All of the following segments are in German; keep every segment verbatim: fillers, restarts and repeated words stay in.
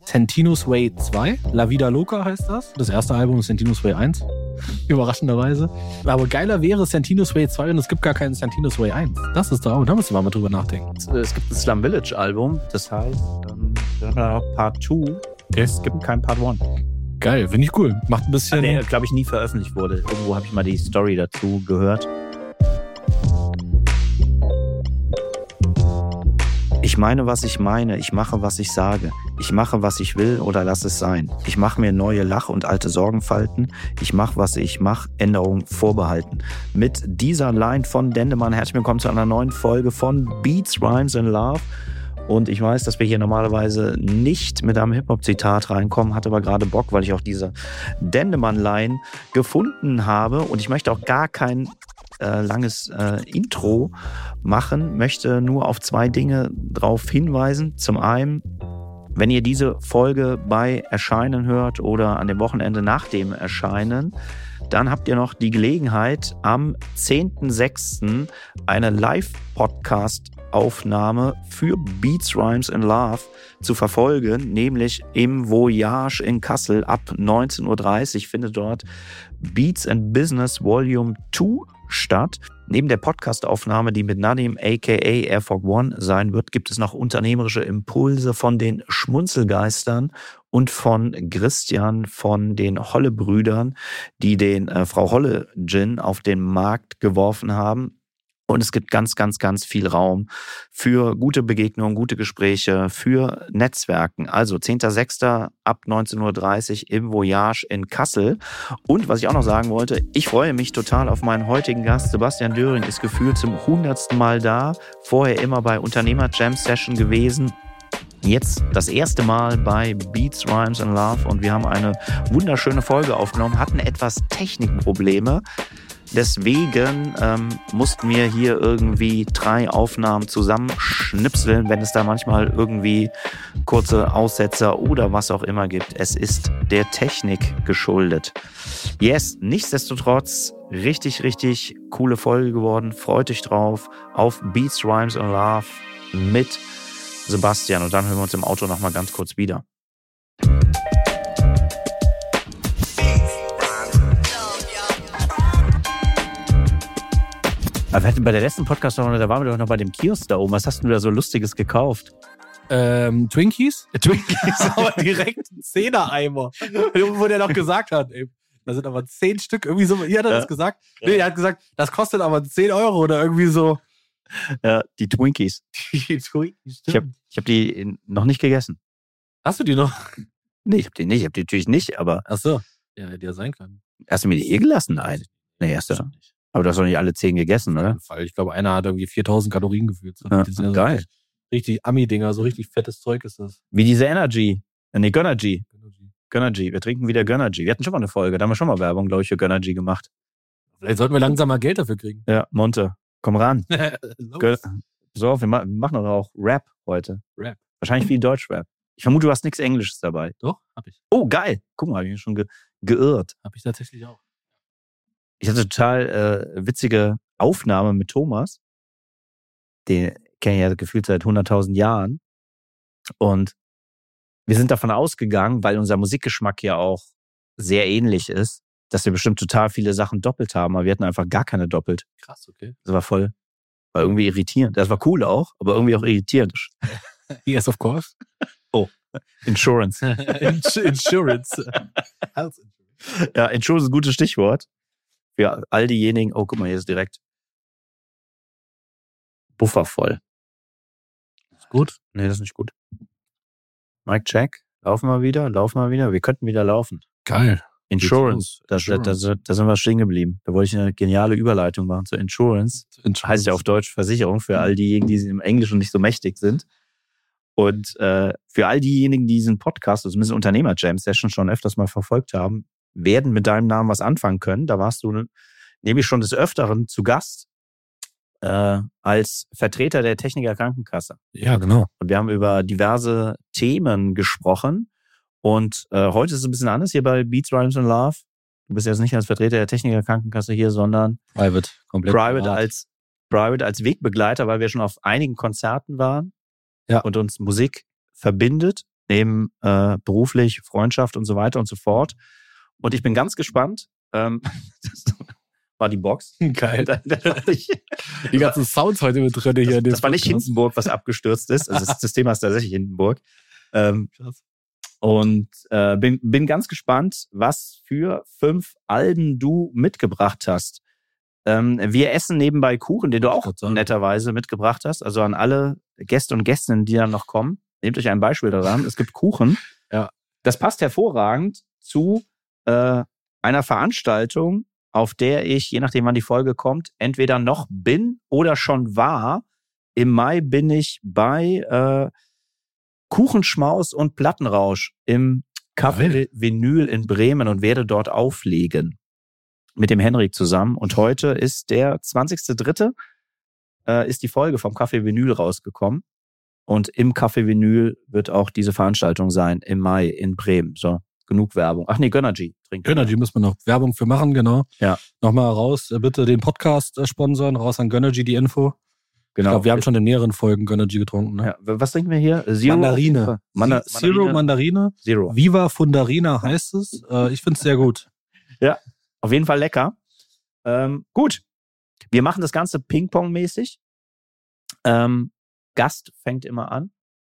Santino Sway zwei. La Vida Loca heißt das. Das erste Album ist Santino Sway eins. Überraschenderweise. Aber geiler wäre Santino Sway zwei und es gibt gar keinen Santino Sway eins. Das ist da, da müssen wir mal drüber nachdenken. Es gibt ein Slum Village Album, das heißt ähm, Part zwei. Okay. Es gibt kein Part eins. Geil, finde ich cool. Macht ein bisschen... Der, glaube ich, nie veröffentlicht wurde. Irgendwo habe ich mal die Story dazu gehört. Ich meine, was ich meine. Ich mache, was ich sage. Ich mache, was ich will oder lass es sein. Ich mache mir neue Lach- und alte Sorgenfalten. Ich mache, was ich mache. Änderungen vorbehalten. Mit dieser Line von Dendemann herzlich willkommen zu einer neuen Folge von Beats, Rhymes and Love. Und ich weiß, dass wir hier normalerweise nicht mit einem Hip-Hop-Zitat reinkommen, hatte aber gerade Bock, weil ich auch diese Dendemann-Line gefunden habe. Und ich möchte auch gar kein äh, langes äh, Intro machen, möchte nur auf zwei Dinge drauf hinweisen. Zum einen, wenn ihr diese Folge bei Erscheinen hört oder an dem Wochenende nach dem Erscheinen, dann habt ihr noch die Gelegenheit, am zehnten sechsten eine Live-Podcast-Aufnahme für Beats, Rhymes and Love zu verfolgen, nämlich im Voyage in Kassel ab neunzehn Uhr dreißig findet dort Beats and Business Volume zwei statt. Neben der Podcast-Aufnahme, die mit Nadim aka Air Force One sein wird, gibt es noch unternehmerische Impulse von den Schmunzelgeistern und von Christian von den Holle-Brüdern, die den äh, Frau Holle Gin auf den Markt geworfen haben. Und es gibt ganz, ganz, ganz viel Raum für gute Begegnungen, gute Gespräche, für Netzwerken. Also zehnten sechsten ab neunzehn Uhr dreißig im Voyage in Kassel. Und was ich auch noch sagen wollte, ich freue mich total auf meinen heutigen Gast. Sebastian Döring ist gefühlt zum hundertsten Mal da. Vorher immer bei Unternehmer Jam Session gewesen. Jetzt das erste Mal bei Beats, Rhymes and Love. Und wir haben eine wunderschöne Folge aufgenommen, hatten etwas Technikprobleme. Deswegen ähm, mussten wir hier irgendwie drei Aufnahmen zusammenschnipseln, wenn es da manchmal irgendwie kurze Aussetzer oder was auch immer gibt. Es ist der Technik geschuldet. Yes, nichtsdestotrotz richtig, richtig coole Folge geworden. Freut euch drauf auf Beats, Rhymes and Love mit Sebastian. Und dann hören wir uns im Auto nochmal ganz kurz wieder. Aber wir hatten bei der letzten Podcast, da waren wir doch noch bei dem Kiosk da oben. Was hast du da so Lustiges gekauft? Ähm, Twinkies? Twinkies, aber direkt ein Zehner-Eimer. Wo der noch gesagt hat, ey, da sind aber zehn Stück, irgendwie so, wie hat er ja. das gesagt? Nee, er hat gesagt, das kostet aber zehn Euro oder irgendwie so. Ja, die Twinkies. Die Twinkies, ich habe ich hab die noch nicht gegessen. Hast du die noch? Nee, ich habe die nicht, ich habe die natürlich nicht, aber... Ach so, ja, hätte ja sein können. Hast du mir die hier gelassen? Nein. Nee, hast du nicht. Aber du hast doch nicht alle zehn gegessen, oder? Ich glaube, einer hat irgendwie viertausend Kalorien gefühlt. So. Ja, das sind ja so geil. Richtig, richtig Ami-Dinger, so richtig fettes Zeug ist das. Wie diese Energy. Nee, Gönnergy. Gönnergy. Wir trinken wieder Gönnergy. Wir hatten schon mal eine Folge, da haben wir schon mal Werbung, glaube ich, für Gönnergy gemacht. Vielleicht sollten wir langsam mal Geld dafür kriegen. Ja, Monte, komm ran. Gön- so, wir, ma- wir machen doch auch Rap heute. Rap. Wahrscheinlich viel Deutschrap. Ich vermute, du hast nichts Englisches dabei. Doch, hab ich. Oh, geil. Guck mal, hab ich mich schon ge- geirrt. Hab ich tatsächlich auch. Ich hatte total äh, witzige Aufnahme mit Thomas. Den kenne ich ja gefühlt seit hunderttausend Jahren. Und wir sind davon ausgegangen, weil unser Musikgeschmack ja auch sehr ähnlich ist, dass wir bestimmt total viele Sachen doppelt haben, aber wir hatten einfach gar keine doppelt. Krass, okay. Das war voll, war irgendwie irritierend. Das war cool auch, aber irgendwie auch irritierend. Yes, of course. Oh, Insurance. Ins- Insurance. Health Insurance. Ja, Insurance ist ein gutes Stichwort. Für all diejenigen, oh, guck mal, hier ist direkt Buffer voll. Ist gut? Nee, das ist nicht gut. Mike, check. Laufen wir wieder, laufen wir wieder. Wir könnten wieder laufen. Geil. Insurance. Da, da, da, da sind wir stehen geblieben. Da wollte ich eine geniale Überleitung machen zur Insurance. Insurance. Heißt ja auf Deutsch Versicherung für all diejenigen, die im Englischen nicht so mächtig sind. Und äh, für all diejenigen, die diesen Podcast, also zumindest Unternehmer-Jam-Session schon öfters mal verfolgt haben, werden mit deinem Namen was anfangen können. Da warst du nämlich schon des Öfteren zu Gast äh, als Vertreter der Techniker Krankenkasse. Ja, genau. Und wir haben über diverse Themen gesprochen. Und äh, heute ist es ein bisschen anders hier bei Beats, Rhymes and Love. Du bist jetzt nicht als Vertreter der Techniker Krankenkasse hier, sondern Private, komplett Private privat. als Private als Wegbegleiter, weil wir schon auf einigen Konzerten waren ja. und uns Musik verbindet. neben äh, beruflich, Freundschaft und so weiter und so fort. Und ich bin ganz gespannt. Ähm, das war die Box. Geil. Das, das war nicht, Die ganzen Sounds heute mit drin hier. das, das war nicht Hindenburg, was abgestürzt ist. Also das, das Thema ist tatsächlich Hindenburg. Ähm, und äh, bin, bin ganz gespannt, was für fünf Alben du mitgebracht hast. Ähm, wir essen nebenbei Kuchen, den du auch netterweise mitgebracht hast. Also an alle Gäste und Gästinnen, die dann noch kommen. Nehmt euch ein Beispiel daran. Es gibt Kuchen. Ja. Das passt hervorragend zu äh, einer Veranstaltung, auf der ich, je nachdem wann die Folge kommt, entweder noch bin oder schon war. Im Mai bin ich bei äh, Kuchenschmaus und Plattenrausch im Café Vinyl in Bremen und werde dort auflegen. Mit dem Henrik zusammen. Und heute ist der zwanzigster dritte Äh, ist die Folge vom Café Vinyl rausgekommen. Und im Café Vinyl wird auch diese Veranstaltung sein im Mai in Bremen. So, genug Werbung. Ach nee, Gönnergy. Gönnergy müssen wir noch Werbung für machen, genau. Ja. Nochmal raus, bitte den Podcast sponsoren, raus an Gönnergy die Info. Genau. Ich glaube, wir haben schon in mehreren Folgen Gönnergy getrunken. Ne? Ja. Was trinken wir hier? Zero Mandarine. Manda- Zero Mandarine. Zero. Viva Fundarina heißt es. Äh, ich finde es sehr gut. Ja, auf jeden Fall lecker. Ähm, gut. Wir machen das Ganze Ping-Pong-mäßig. Ähm, Gast fängt immer an.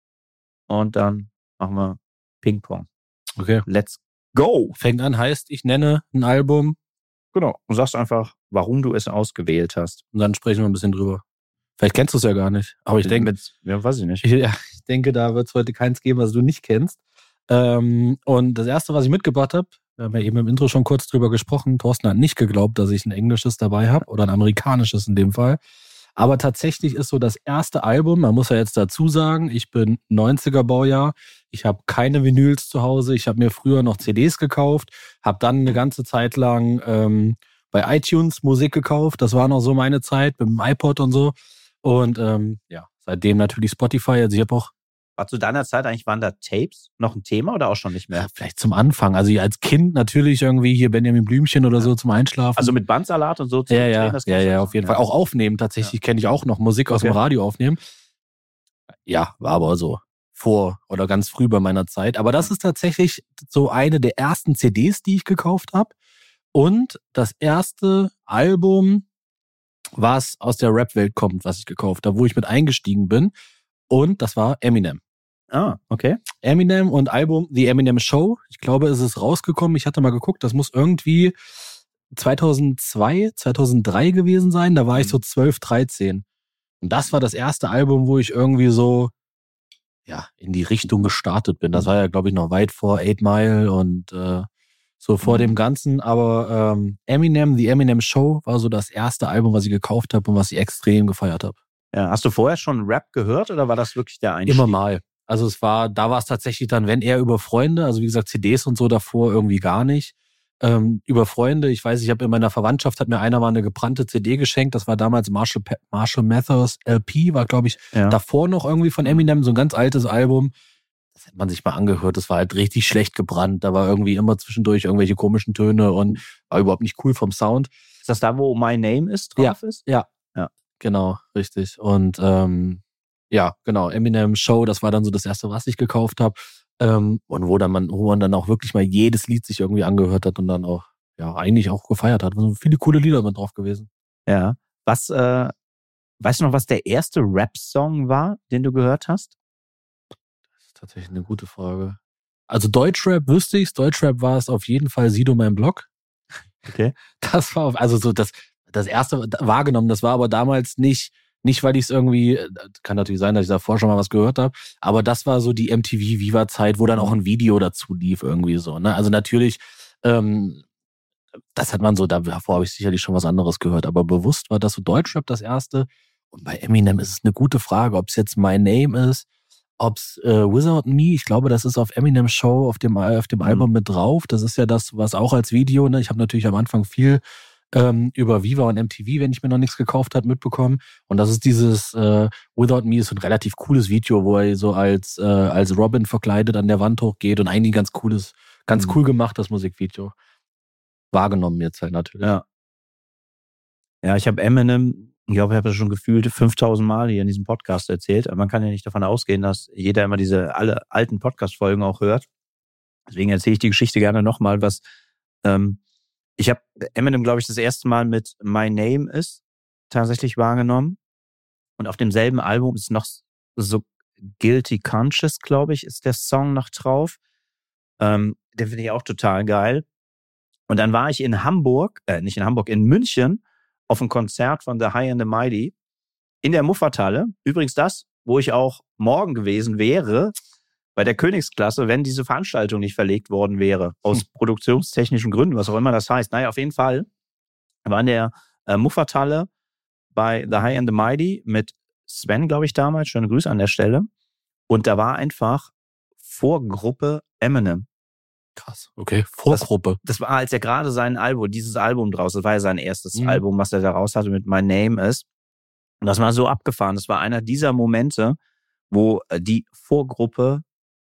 Und dann machen wir Ping-Pong. Okay. Let's go. Fängt an heißt, ich nenne ein Album. Genau. Und sagst einfach, warum du es ausgewählt hast. Und dann sprechen wir ein bisschen drüber. Vielleicht kennst du es ja gar nicht. Aber ich denke, ja, weiß ich nicht. Ich, ja, ich denke, da wird es heute keins geben, was du nicht kennst. Ähm, und das erste, was ich mitgebracht habe, wir haben ja eben im Intro schon kurz drüber gesprochen. Thorsten hat nicht geglaubt, dass ich ein englisches dabei habe oder ein amerikanisches in dem Fall. Aber tatsächlich ist so das erste Album, man muss ja jetzt dazu sagen, ich bin neunziger Baujahr, ich habe keine Vinyls zu Hause, ich habe mir früher noch C Ds gekauft, habe dann eine ganze Zeit lang ähm, bei iTunes Musik gekauft, das war noch so meine Zeit mit dem iPod und so. Und ähm, ja, seitdem natürlich Spotify, also ich habe auch War zu deiner Zeit eigentlich, waren da Tapes noch ein Thema oder auch schon nicht mehr? Ja, vielleicht zum Anfang. Also als Kind natürlich irgendwie hier Benjamin Blümchen oder so zum Einschlafen. Also mit Bandsalat und so zu ja, ja, drehen, das ja, kennst du ja, schon? auf jeden Ja. Fall. Auch aufnehmen tatsächlich kenne ich auch noch. Musik aus Okay. dem Radio aufnehmen. Ja, war aber so vor oder ganz früh bei meiner Zeit. Aber das ist tatsächlich so eine der ersten C Ds, die ich gekauft habe. Und das erste Album, was aus der Rap-Welt kommt, was ich gekauft habe, wo ich mit eingestiegen bin. Und das war Eminem. Ah, okay. Eminem und Album The Eminem Show. Ich glaube, es ist rausgekommen. Ich hatte mal geguckt, das muss irgendwie zweitausendzwei, zweitausenddrei gewesen sein. Da war ich so zwölf, dreizehn. Und das war das erste Album, wo ich irgendwie so ja in die Richtung gestartet bin. Das war ja, glaube ich, noch weit vor Eight Mile und äh, so vor Mhm. dem Ganzen. Aber ähm, Eminem, The Eminem Show war so das erste Album, was ich gekauft habe und was ich extrem gefeiert habe. Ja, hast du vorher schon Rap gehört oder war das wirklich der Einstieg? Immer mal. Also es war, da war es tatsächlich dann, wenn eher über Freunde, also wie gesagt C Ds und so davor irgendwie gar nicht. Ähm, über Freunde, ich weiß, ich habe in meiner Verwandtschaft, hat mir einer mal eine gebrannte C D geschenkt, das war damals Marshall, Pe- Marshall Mathers L P, war glaube ich Ja. davor noch irgendwie von Eminem, so ein ganz altes Album. Das hat man sich mal angehört, das war halt richtig schlecht gebrannt, da war irgendwie immer zwischendurch irgendwelche komischen Töne und war überhaupt nicht cool vom Sound. Ist das da, wo My Name ist drauf ist? Ja, Ja. Genau, richtig. Und ähm, ja, genau, Eminem Show, das war dann so das erste, was ich gekauft habe. Ähm, und wo dann man, wo man dann auch wirklich mal jedes Lied sich irgendwie angehört hat und dann auch, ja, eigentlich auch gefeiert hat. Also viele coole Lieder mit drauf gewesen. Ja. Was, äh, weißt du noch, was der erste Rap-Song war, den du gehört hast? Das ist tatsächlich eine gute Frage. Also Deutschrap wüsste ich's, Deutschrap war es auf jeden Fall Sido mein Blog. Okay. Das war, also so das, das erste wahrgenommen, das war aber damals nicht, nicht weil ich es irgendwie, kann natürlich sein, dass ich davor schon mal was gehört habe, aber das war so die M T V-Viva-Zeit, wo dann auch ein Video dazu lief irgendwie so, ne? Also natürlich, ähm, das hat man so, davor habe ich sicherlich schon was anderes gehört, aber bewusst war das so Deutschrap das erste. Und bei Eminem ist es eine gute Frage, ob es jetzt My Name ist, ob es äh, Without Me, ich glaube, das ist auf Eminem Show, auf dem, auf dem Mhm. Album mit drauf. Das ist ja das, was auch als Video, ne? Ich habe natürlich am Anfang viel ähm, über Viva und M T V, wenn ich mir noch nichts gekauft habe, mitbekommen. Und das ist dieses äh, Without Me, ist so ein relativ cooles Video, wo er so als, äh, als Robin verkleidet an der Wand hochgeht und eigentlich ganz cooles, ganz Mhm. cool gemachtes Musikvideo. Wahrgenommen jetzt halt natürlich. Ja. Ja, ich habe Eminem Ich glaube, ich habe das schon gefühlt fünftausend Mal hier in diesem Podcast erzählt. Aber man kann ja nicht davon ausgehen, dass jeder immer diese alle alten Podcast-Folgen auch hört. Deswegen erzähle ich die Geschichte gerne nochmal, was ähm, ich habe Eminem, glaube ich, das erste Mal mit My Name Is tatsächlich wahrgenommen. Und auf demselben Album ist noch so Guilty Conscious, glaube ich, ist der Song noch drauf. Ähm, den finde ich auch total geil. Und dann war ich in Hamburg, äh, nicht in Hamburg, in München auf ein Konzert von The High and the Mighty in der Muffathalle. Übrigens das, wo ich auch morgen gewesen wäre, bei der Königsklasse, wenn diese Veranstaltung nicht verlegt worden wäre. Aus hm. produktionstechnischen Gründen, was auch immer das heißt. Naja, auf jeden Fall war in der äh, Muffathalle bei The High and the Mighty mit Sven, glaube ich, damals. Schöne Grüße an der Stelle. Und da war einfach Vorgruppe Eminem. Krass, okay, Vorgruppe. Das, das war, als er gerade sein Album, dieses Album draus, das war ja sein erstes mhm. Album, was er da raus hatte mit My Name Is. Und das war so abgefahren. Das war einer dieser Momente, wo die Vorgruppe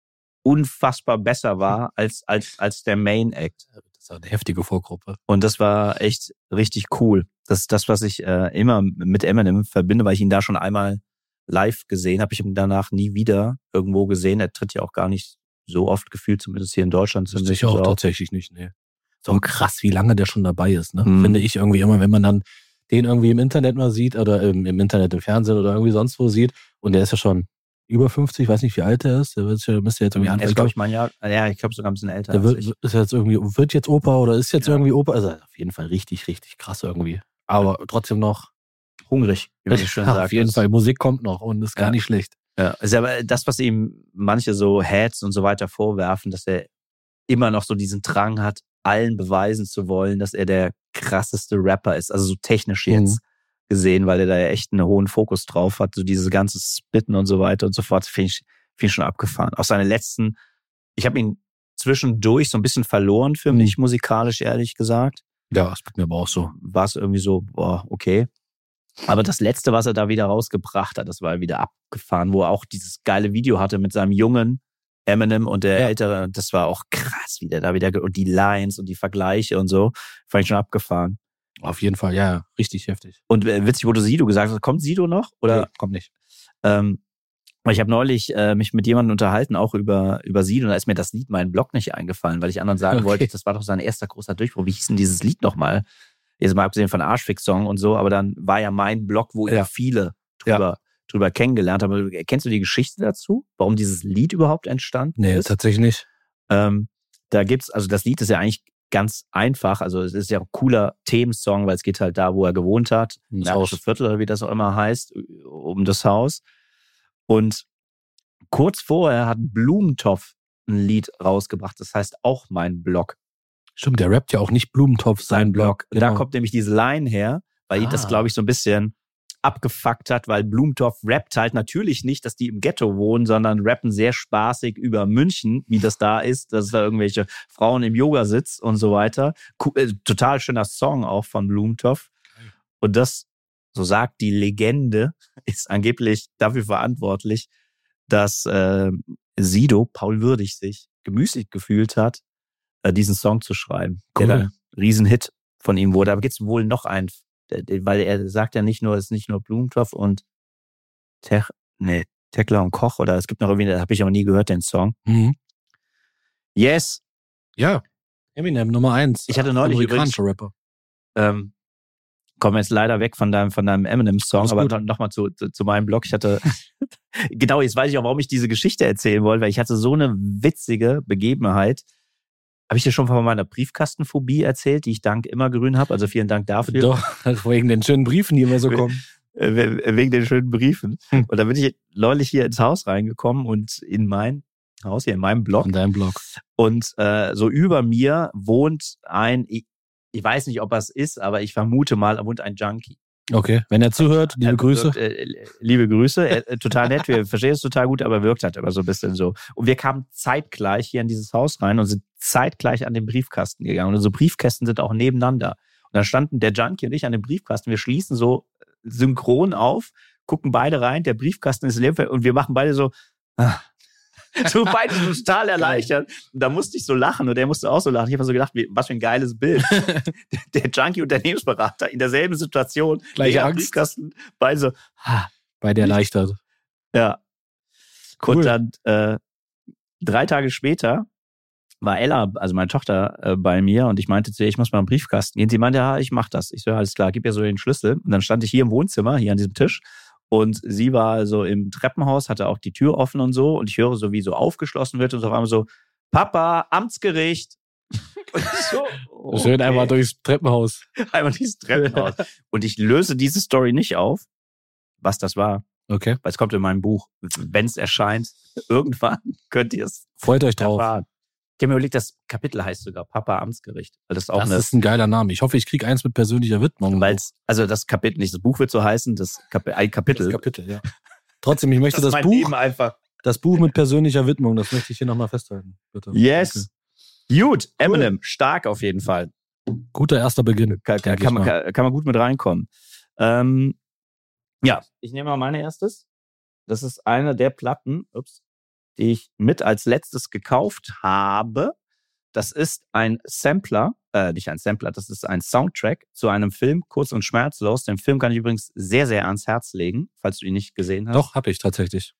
unfassbar besser war als, als, als der Main Act. Das war eine heftige Vorgruppe. Und das war echt richtig cool. Das ist das, was ich äh, immer mit Eminem verbinde, weil ich ihn da schon einmal live gesehen habe. Ich ihn danach nie wieder irgendwo gesehen. Er tritt ja auch gar nicht so oft gefühlt, zumindest hier in Deutschland. Das ich auch so tatsächlich nicht, nee. Ist auch krass, wie lange der schon dabei ist, ne? Hm. Finde ich irgendwie immer, wenn man dann den irgendwie im Internet mal sieht oder im, im Internet, im Fernsehen oder irgendwie sonst wo sieht und der ist ja schon über fünfzig, ich weiß nicht, wie alt er ist. Der wird ja, müsste jetzt irgendwie anfangen. Er ist, glaube ich, mein Jahr, ja, ich glaube sogar ein bisschen älter. Der wird, ist jetzt irgendwie, wird jetzt Opa oder ist jetzt ja. irgendwie Opa. Also auf jeden Fall richtig, richtig krass irgendwie. Aber trotzdem noch hungrig, wie man so schön sagt. Auf jeden Fall, Musik kommt noch und ist gar ja. nicht schlecht. Ja, ist aber das, was ihm manche so Heads und so weiter vorwerfen, dass er immer noch so diesen Drang hat, allen beweisen zu wollen, dass er der krasseste Rapper ist. Also so technisch jetzt mhm. gesehen, weil er da ja echt einen hohen Fokus drauf hat. So dieses ganze Spitten und so weiter und so fort, finde ich, find ich schon abgefahren. Auch seine letzten, ich habe ihn zwischendurch so ein bisschen verloren für mich, mhm. musikalisch, ehrlich gesagt. Ja, das tut mir aber auch so. War es irgendwie so, boah, okay. Aber das Letzte, was er da wieder rausgebracht hat, das war wieder abgefahren, wo er auch dieses geile Video hatte mit seinem jungen Eminem und der ja. ältere. Das war auch krass, wie der da wieder, und die Lines und die Vergleiche und so, fand ich schon abgefahren. Auf jeden Fall, ja, richtig heftig. Und witzig, wo du Sido gesagt hast, kommt Sido noch? Oder? Nee, kommt nicht. Ähm, ich habe neulich äh, mich mit jemandem unterhalten, auch über, über Sido, und da ist mir das Lied Mein Blog nicht eingefallen, weil ich anderen sagen okay. wollte, das war doch sein erster großer Durchbruch. Wie hieß denn dieses Lied nochmal? Jetzt mal abgesehen von Arschfix-Song und so, aber dann war ja Mein Blog, wo ja, ja viele drüber, ja. drüber kennengelernt haben. Kennst du die Geschichte dazu? Warum dieses Lied überhaupt entstanden nee, ist? Nee, tatsächlich nicht. Ähm, da gibt's, also das Lied ist ja eigentlich ganz einfach, also es ist ja ein cooler Themensong, weil es geht halt da, wo er gewohnt hat, das Märkische Viertel oder wie das auch immer heißt, um das Haus. Und kurz vorher hat Blumentopf ein Lied rausgebracht, das heißt auch Mein Blog. Stimmt, der rappt ja auch nicht Blumentopf, sein Blog. Genau. Da kommt nämlich diese Line her, weil ah. ihn das, glaube ich, so ein bisschen abgefuckt hat, weil Blumentopf rappt halt natürlich nicht, dass die im Ghetto wohnen, sondern rappen sehr spaßig über München, wie das da ist, dass da irgendwelche Frauen im Yogasitz und so weiter. Total schöner Song auch von Blumentopf. Und das, so sagt die Legende, ist angeblich dafür verantwortlich, dass äh, Sido, Paul Würdig, sich gemüßigt gefühlt hat, äh, diesen Song zu schreiben. Cool. Der ein Riesenhit von ihm wurde. Aber gibt es wohl noch einen, weil er sagt ja nicht nur, es ist nicht nur Blumentopf und Te- nee, Tekla und Koch, oder es gibt noch irgendwie, da habe ich aber nie gehört, den Song. Mhm. Yes. Ja. Eminem Nummer eins. Ich hatte neulich übrigens, Rapper. Ähm, kommen jetzt leider weg von deinem, von deinem Eminem-Song, aber nochmal zu, zu, zu meinem Blog. Ich hatte, genau, jetzt weiß ich auch, warum ich diese Geschichte erzählen wollte, weil ich hatte so eine witzige Begebenheit. Habe ich dir schon von meiner Briefkastenphobie erzählt, die ich dank Immergrün habe? Also vielen Dank dafür. Doch, wegen den schönen Briefen, die immer so kommen. Wegen den schönen Briefen. Hm. Und da bin ich neulich hier ins Haus reingekommen und in mein Haus, hier in meinem Blog. In deinem Blog. Und äh, so über mir wohnt ein, ich, ich weiß nicht, ob er es ist, aber ich vermute mal, er wohnt ein Junkie. Okay, wenn er zuhört, liebe er Grüße. Wirkt, äh, liebe Grüße, er, total nett, wir verstehen es total gut, aber wirkt halt immer so ein bisschen so. Und wir kamen zeitgleich hier in dieses Haus rein und sind zeitgleich an den Briefkasten gegangen. Und unsere Briefkästen sind auch nebeneinander. Und da standen der Junkie und ich an dem Briefkasten. Wir schließen so synchron auf, gucken beide rein, der Briefkasten ist leer und wir machen beide so, ah, So beide so total erleichtert. Und da musste ich so lachen und der musste auch so lachen. Ich habe so gedacht, wie, was für ein geiles Bild. Der Junkie-Unternehmensberater in derselben Situation. Gleiche Angst. Briefkasten, beide so, ha. Beide erleichtert. Ja. Cool. Und dann äh, drei Tage später war Ella, also meine Tochter, äh, bei mir und ich meinte zu ihr, ich muss mal einen Briefkasten gehen. Sie meinte, ja, ich mach das. Ich so, ja, alles klar, gib ihr so den Schlüssel. Und dann stand ich hier im Wohnzimmer, hier an diesem Tisch. Und sie war so im Treppenhaus, hatte auch die Tür offen und so. Und ich höre so, wie so aufgeschlossen wird und so auf einmal so, Papa, Amtsgericht. Und ich so, okay. Schön einmal durchs Treppenhaus. Einmal dieses Treppenhaus. Und ich löse diese Story nicht auf, was das war. Okay. Weil es kommt in meinem Buch, wenn es erscheint, irgendwann könnt ihr es Freut euch drauf. erfahren. Ich habe mir überlegt, das Kapitel heißt sogar Papa Amtsgericht. Das ist auch das eine, ist ein geiler Name. Ich hoffe, ich kriege eins mit persönlicher Widmung. Weil's, also das Kapitel, nicht das Buch wird so heißen, das Kapi- ein Kapitel. Das Kapitel, ja. Trotzdem, ich möchte das, das, ist Buch, mein Leben einfach. das Buch mit persönlicher Widmung, das möchte ich hier nochmal festhalten. Bitte. Yes. Okay. Gut, Eminem, stark auf jeden Fall. Guter erster Beginn. Kann, kann, kann, man, kann, kann man gut mit reinkommen. Ähm, ja, ich nehme mal meine erstes. Das ist eine der Platten, ups, die ich mit als letztes gekauft habe. Das ist ein Sampler, äh, nicht ein Sampler, das ist ein Soundtrack zu einem Film, Kurz und Schmerzlos. Den Film kann ich übrigens sehr, sehr ans Herz legen, falls du ihn nicht gesehen hast. Doch, hab ich tatsächlich.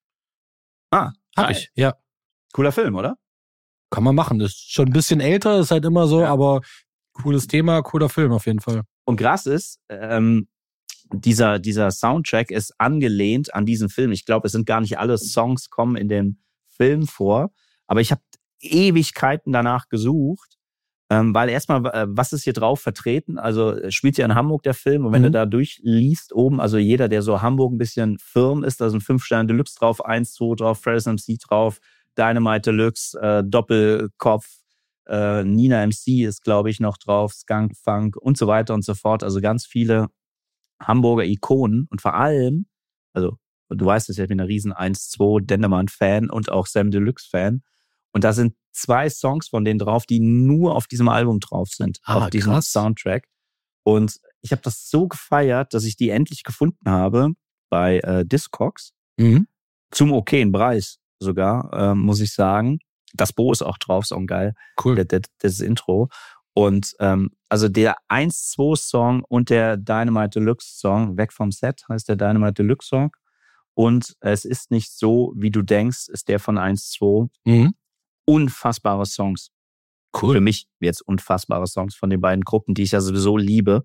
Ah, hab geil. ich, ja. Cooler Film, oder? Kann man machen. Das ist schon ein bisschen älter, ist halt immer so, Ja. aber cooles Thema, cooler Film auf jeden Fall. Und krass ist, ähm, dieser, dieser Soundtrack ist angelehnt an diesen Film. Ich glaube, es sind gar nicht alle Songs kommen in dem Film vor, aber ich habe Ewigkeiten danach gesucht, ähm, weil erstmal, äh, was ist hier drauf vertreten? Also spielt ja in Hamburg der Film und wenn Mhm. du da durchliest oben, also jeder, der so Hamburg ein bisschen firm ist, da sind fünf Sterne Deluxe drauf, eins, zwei drauf, Fresh M C drauf, Dynamite Deluxe, äh, Doppelkopf, äh, Nina M C ist, glaube ich, noch drauf, Skunk Funk und so weiter und so fort. Also ganz viele Hamburger Ikonen und vor allem, also du weißt es ja, ich bin ein riesen eins zwei Dendemann-Fan und auch Sam Deluxe-Fan. Und da sind zwei Songs von denen drauf, die nur auf diesem Album drauf sind, Ah, auf diesem krass. Soundtrack. Und ich habe das so gefeiert, dass ich die endlich gefunden habe bei äh, Discogs. Mhm. Zum okayen Preis sogar, äh, muss ich sagen. Das Bo ist auch drauf, ist auch geil. Cool. Das, das, das Intro. Und ähm, also der eins zwei Song und der Dynamite Deluxe Song, Weg vom Set heißt der Dynamite Deluxe Song. Und es ist nicht so, wie du denkst, ist der von eins zwei. Mhm. Unfassbare Songs. Cool. Für mich jetzt unfassbare Songs von den beiden Gruppen, die ich ja sowieso liebe.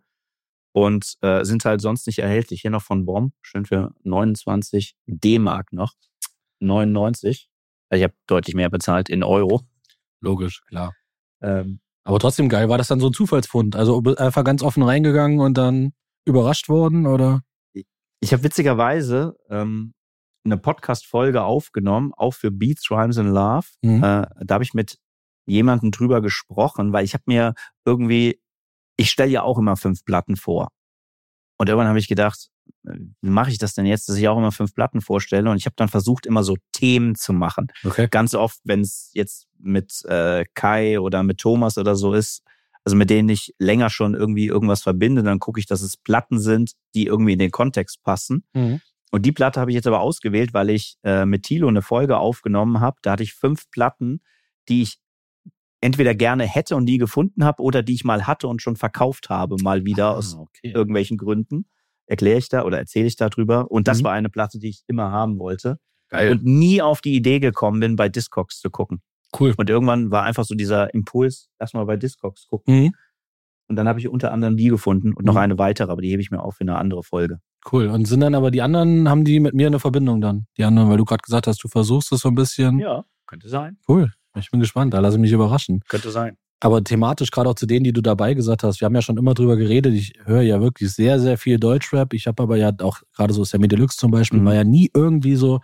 Und äh, sind halt sonst nicht erhältlich. Hier noch von Bomb, schön für neunundzwanzig D-Mark noch. neunundneunzig. Also ich habe deutlich mehr bezahlt in Euro. Logisch, klar. Ähm, Aber trotzdem geil. War das dann so ein Zufallsfund? Also einfach ganz offen reingegangen und dann überrascht worden, oder? Ich habe witzigerweise ähm, eine Podcast-Folge aufgenommen, auch für Beats, Rhymes and Love. Mhm. Äh, da habe ich mit jemandem drüber gesprochen, weil ich habe mir irgendwie, ich stelle ja auch immer fünf Platten vor. Und irgendwann habe ich gedacht, wie mache ich das denn jetzt, dass ich auch immer fünf Platten vorstelle? Und ich habe dann versucht, immer so Themen zu machen. Okay. Ganz oft, wenn es jetzt mit äh, Kai oder mit Thomas oder so ist, also mit denen ich länger schon irgendwie irgendwas verbinde, dann gucke ich, dass es Platten sind, die irgendwie in den Kontext passen. Mhm. Und die Platte habe ich jetzt aber ausgewählt, weil ich äh, mit Thilo eine Folge aufgenommen habe. Da hatte ich fünf Platten, die ich entweder gerne hätte und nie gefunden habe oder die ich mal hatte und schon verkauft habe, mal wieder Ah, aus okay. irgendwelchen Gründen. Erkläre ich da oder erzähle ich da drüber. Und das Mhm. war eine Platte, die ich immer haben wollte. Geil. Und nie auf die Idee gekommen bin, bei Discogs zu gucken. Cool. Und irgendwann war einfach so dieser Impuls, lass mal bei Discogs gucken. Mhm. Und dann habe ich unter anderem die gefunden und noch Mhm. eine weitere, aber die hebe ich mir auf für eine andere Folge. Cool. Und sind dann aber die anderen, haben die mit mir eine Verbindung dann? Die anderen, weil du gerade gesagt hast, du versuchst es so ein bisschen. Ja, könnte sein. Cool. Ich bin gespannt, da lasse ich mich überraschen. Könnte sein. Aber thematisch, gerade auch zu denen, die du dabei gesagt hast, wir haben ja schon immer drüber geredet, ich höre ja wirklich sehr, sehr viel Deutschrap. Ich habe aber ja auch gerade so Sammy Deluxe zum Beispiel, Mhm. war ja nie irgendwie so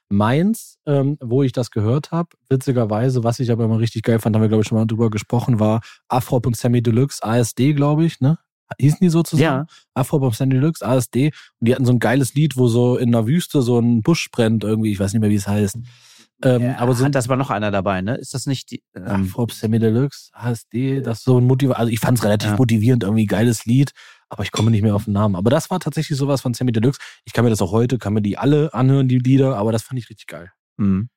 meins, ähm, wo ich das gehört habe. Witzigerweise, was ich aber immer richtig geil fand, haben wir glaube ich schon mal drüber gesprochen, war Afrop und Sammy Deluxe, A S D glaube ich, ne? Hießen die so zusammen? Ja. Afrop und Sammy Deluxe, A S D. Und die hatten so ein geiles Lied, wo so in der Wüste so ein Busch brennt irgendwie, ich weiß nicht mehr, wie es heißt. Ähm, Ja, aber so hat das war noch einer dabei, ne? Ist das nicht die? Ähm, Afrop, Sammy Deluxe, A S D, das ist so ein Motiv, also ich fand es relativ Ja. motivierend, irgendwie geiles Lied, aber ich komme nicht mehr auf den Namen. Aber das war tatsächlich sowas von Sammy Deluxe. Ich kann mir das auch heute, kann mir die alle anhören, die Lieder, aber das fand ich richtig geil. mhm.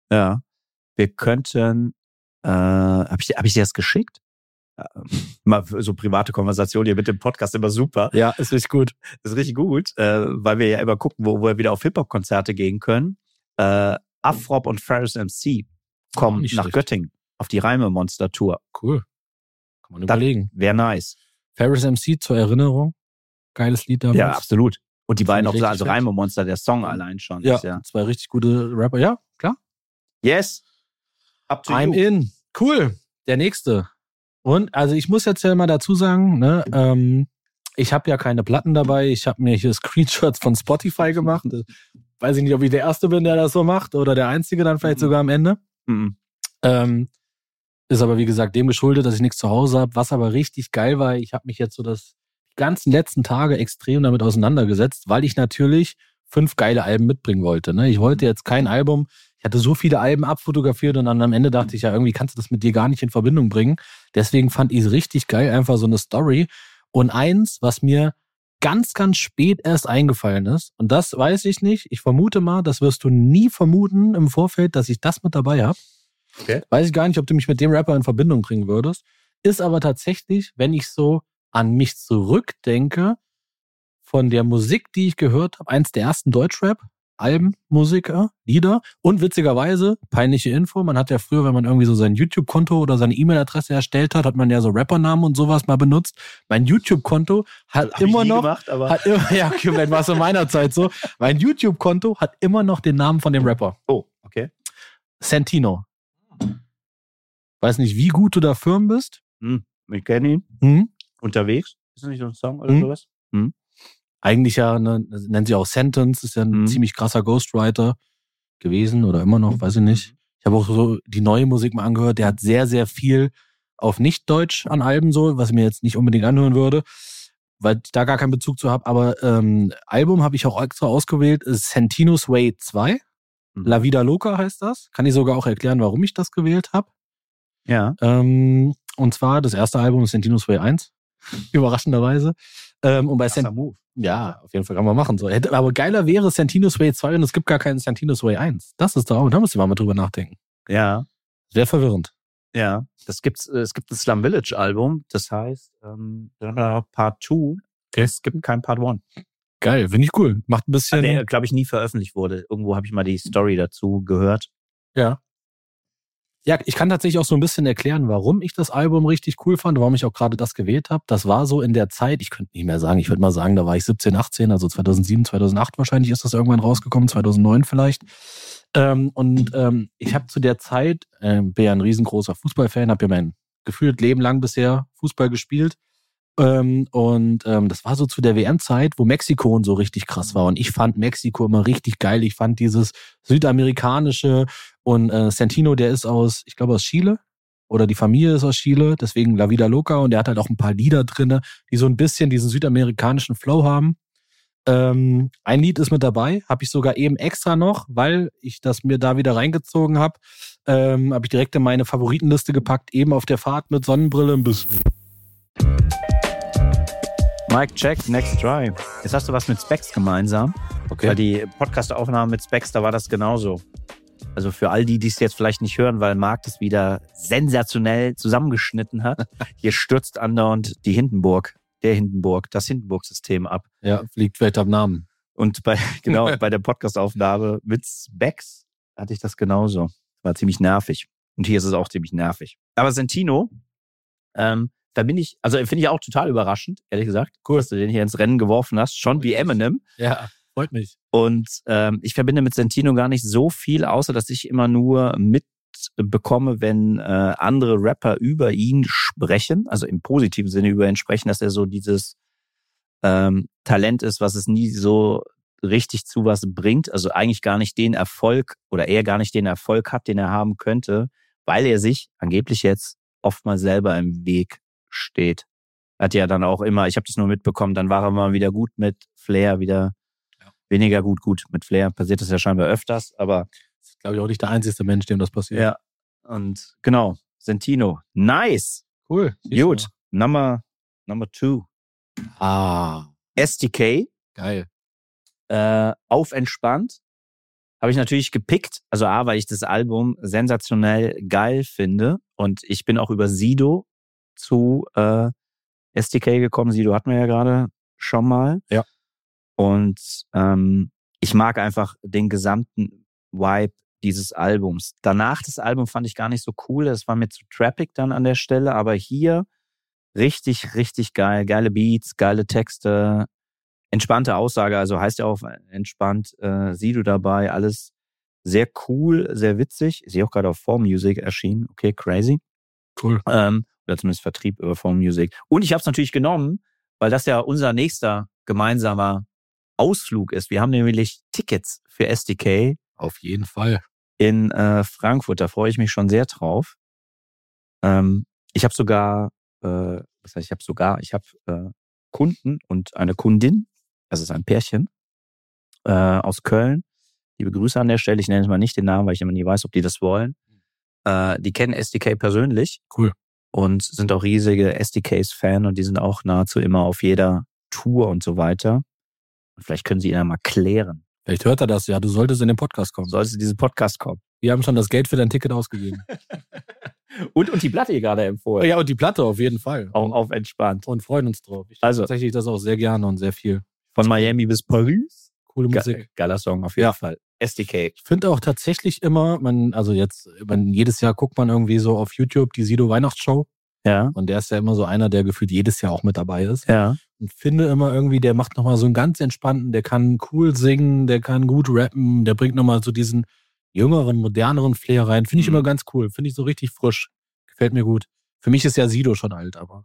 Ja. Wir könnten, äh, habe ich, hab ich dir das geschickt? Mal so private Konversation hier mit dem Podcast immer super. Ja, ist richtig gut. Ist richtig gut, äh, weil wir ja immer gucken, wo, wo wir wieder auf Hip-Hop-Konzerte gehen können. Äh, Afrop und Ferris M C kommen nach schlecht. Göttingen auf die Reime-Monster-Tour. Cool. Kann man überlegen. Wäre nice. Ferris M C zur Erinnerung. Geiles Lied damals. Ja, absolut. Und die beiden auch, richtig also fett. Reime-Monster, der Song allein schon. Ja, Ist ja. zwei richtig gute Rapper. Ja, klar. Yes. Up to I'm you. in. Cool. Der nächste. Und also ich muss jetzt ja mal dazu sagen, ne, ähm, ich habe ja keine Platten dabei. Ich habe mir hier Screenshots von Spotify gemacht. Weiß ich nicht, ob ich der Erste bin, der das so macht oder der Einzige dann vielleicht sogar am Ende. Mhm. Ähm, ist aber wie gesagt dem geschuldet, dass ich nichts zu Hause habe. Was aber richtig geil war, ich habe mich jetzt so das die ganzen letzten Tage extrem damit auseinandergesetzt, weil ich natürlich fünf geile Alben mitbringen wollte. Ne? Ich wollte jetzt kein Album. Ich hatte so viele Alben abfotografiert und dann am Ende dachte ich, ja, irgendwie kannst du das mit dir gar nicht in Verbindung bringen. Deswegen fand ich es richtig geil, einfach so eine Story. Und eins, was mir ganz, ganz spät erst eingefallen ist, und das weiß ich nicht, ich vermute mal, das wirst du nie vermuten im Vorfeld, dass ich das mit dabei habe. Okay. Weiß ich gar nicht, ob du mich mit dem Rapper in Verbindung bringen würdest. Ist aber tatsächlich, wenn ich so an mich zurückdenke, von der Musik, die ich gehört habe, eins der ersten Deutschrap, Alben, Musiker, Lieder und witzigerweise, peinliche Info, man hat ja früher, wenn man irgendwie so sein YouTube-Konto oder seine E-Mail-Adresse erstellt hat, hat man ja so Rappernamen und sowas mal benutzt. Mein YouTube-Konto hat Hab immer ich nie noch, gemacht, aber hat immer, ja, okay, vielleicht war es in meiner Zeit so, mein YouTube-Konto hat immer noch den Namen von dem Rapper. oh, okay. Santino. Weiß nicht, wie gut du da firm bist. Hm, wir kennen ihn. Hm? Unterwegs. Ist das nicht so ein Song oder Hm? sowas? Hm. Eigentlich ja, ne, nennen sie auch Sentence, ist ja ein Mhm. ziemlich krasser Ghostwriter gewesen oder immer noch, weiß ich nicht. Ich habe auch so die neue Musik mal angehört, der hat sehr, sehr viel auf Nicht-Deutsch an Alben so, was ich mir jetzt nicht unbedingt anhören würde, weil ich da gar keinen Bezug zu habe, aber ähm, Album habe ich auch extra ausgewählt, ist Santino's Way zwei, Mhm. La Vida Loca heißt das, kann ich sogar auch erklären, warum ich das gewählt habe. Ja. Ähm, und zwar das erste Album ist Santino's Way eins, überraschenderweise. Ähm, und bei Krasser Sant- Move. Ja, auf jeden Fall kann man machen. So. Hätte- Aber geiler wäre Santino's Way zwei und es gibt gar keinen Santino's Way eins. Das ist doch, da müsst ihr mal drüber nachdenken. Ja. Sehr verwirrend. Ja. Das gibt's, äh, es gibt das Slum Village Album, das heißt, ähm, Part zwei. Okay. Es gibt kein Part eins. Geil, finde ich cool. Macht ein bisschen. Der, glaube ich, nie veröffentlicht wurde. Irgendwo habe ich mal die Story dazu gehört. Ja. Ja, ich kann tatsächlich auch so ein bisschen erklären, warum ich das Album richtig cool fand, warum ich auch gerade das gewählt habe. Das war so in der Zeit, ich könnte nicht mehr sagen, ich würde mal sagen, da war ich siebzehn, achtzehn, also zweitausendsieben, zweitausendacht wahrscheinlich ist das irgendwann rausgekommen, zweitausendneun vielleicht. Ähm, und ähm, ich habe zu der Zeit, äh, bin ja ein riesengroßer Fußballfan, habe ja mein gefühlt Leben lang bisher Fußball gespielt. Ähm, und ähm, das war so zu der W M-Zeit, wo Mexiko und so richtig krass war. Und ich fand Mexiko immer richtig geil. Ich fand dieses südamerikanische und äh, Santino, der ist aus, ich glaube aus Chile oder die Familie ist aus Chile, deswegen La Vida Loca und der hat halt auch ein paar Lieder drinne, die so ein bisschen diesen südamerikanischen Flow haben. Ähm, ein Lied ist mit dabei, habe ich sogar eben extra noch, weil ich das mir da wieder reingezogen habe, ähm, habe ich direkt in meine Favoritenliste gepackt, eben auf der Fahrt mit Sonnenbrille ein bisschen. Mike check, next try. Jetzt hast du was mit Specs gemeinsam. Okay. Weil die Podcast-Aufnahme mit Specs, da war das genauso. Also für all die, die es jetzt vielleicht nicht hören, weil Marc das wieder sensationell zusammengeschnitten hat. Hier stürzt andauernd die Hindenburg, der Hindenburg, das Hindenburg-System ab. Ja, liegt vielleicht am Namen. Und bei, genau, bei der Podcast-Aufnahme mit Specs hatte ich das genauso. War ziemlich nervig. Und hier ist es auch ziemlich nervig. Aber Santino, ähm, da bin ich, also finde ich auch total überraschend, ehrlich gesagt, cool, dass du den hier ins Rennen geworfen hast, schon wie Eminem. Ja, freut mich. Und ähm, ich verbinde mit Santino gar nicht so viel, außer dass ich immer nur mitbekomme, wenn äh, andere Rapper über ihn sprechen, also im positiven Sinne über ihn sprechen, dass er so dieses ähm, Talent ist, was es nie so richtig zu was bringt, also eigentlich gar nicht den Erfolg oder er gar nicht den Erfolg hat, den er haben könnte, weil er sich angeblich jetzt oftmals selber im Weg steht. Hat ja dann auch immer, ich habe das nur mitbekommen, dann war er mal wieder gut mit Flair, wieder ja. weniger gut gut mit Flair. Passiert das ja scheinbar öfters, aber das ist, glaube ich, auch nicht der einzige Mensch, dem das passiert. Ja, und genau, Santino. Nice. Cool. Gut. Number, number two. Ah. S T K. Geil. Äh, auf entspannt. habe ich natürlich gepickt. Also A, weil ich das Album sensationell geil finde. Und ich bin auch über Sido zu äh, S D K gekommen. Sido hatten wir ja gerade schon mal. Ja. Und ähm, ich mag einfach den gesamten Vibe dieses Albums. Danach das Album fand ich gar nicht so cool. Das war mir zu trappig dann an der Stelle. Aber hier richtig, richtig geil. Geile Beats, geile Texte, entspannte Aussage. Also heißt ja auch entspannt. Äh, Sido dabei. Alles sehr cool, sehr witzig. Ich sehe auch gerade auf four music erschienen. Okay, crazy. Cool. Ähm, oder zumindest Vertrieb über four music. Und ich habe es natürlich genommen, weil das ja unser nächster gemeinsamer Ausflug ist. Wir haben nämlich Tickets für S D K. Auf jeden Fall. In äh, Frankfurt. Da freue ich mich schon sehr drauf. Ähm, ich habe sogar, äh, was heißt, ich habe sogar, ich habe äh, Kunden und eine Kundin, das ist ein Pärchen, äh, aus Köln. Liebe Grüße an der Stelle. Ich nenne jetzt mal nicht den Namen, weil ich immer nie weiß, ob die das wollen. Äh, die kennen S D K persönlich. Cool. Und sind auch riesige S D Ks-Fan und die sind auch nahezu immer auf jeder Tour und so weiter. Und vielleicht können sie ihn ja mal klären. Vielleicht hört er das ja. Du solltest in den Podcast kommen. Solltest in diesen Podcast kommen. Wir haben schon das Geld für dein Ticket ausgegeben. und, und die Platte hier gerade empfohlen. Ja, und die Platte auf jeden Fall. Auch auf entspannt. Und freuen uns drauf. Ich also tatsächlich das auch sehr gerne und sehr viel. Von Miami bis Paris. Coole Musik. Ge- geiler Song auf jeden ja. Fall. S D K. Ich finde auch tatsächlich immer, man, also jetzt, man, jedes Jahr guckt man irgendwie so auf YouTube die Sido Weihnachtsshow. Ja. Und der ist ja immer so einer, der gefühlt jedes Jahr auch mit dabei ist. Ja. Und finde immer irgendwie, der macht nochmal so einen ganz entspannten, der kann cool singen, der kann gut rappen, der bringt nochmal so diesen jüngeren, moderneren Flair rein. Finde ich mhm. immer ganz cool. Finde ich so richtig frisch. Gefällt mir gut. Für mich ist ja Sido schon alt, aber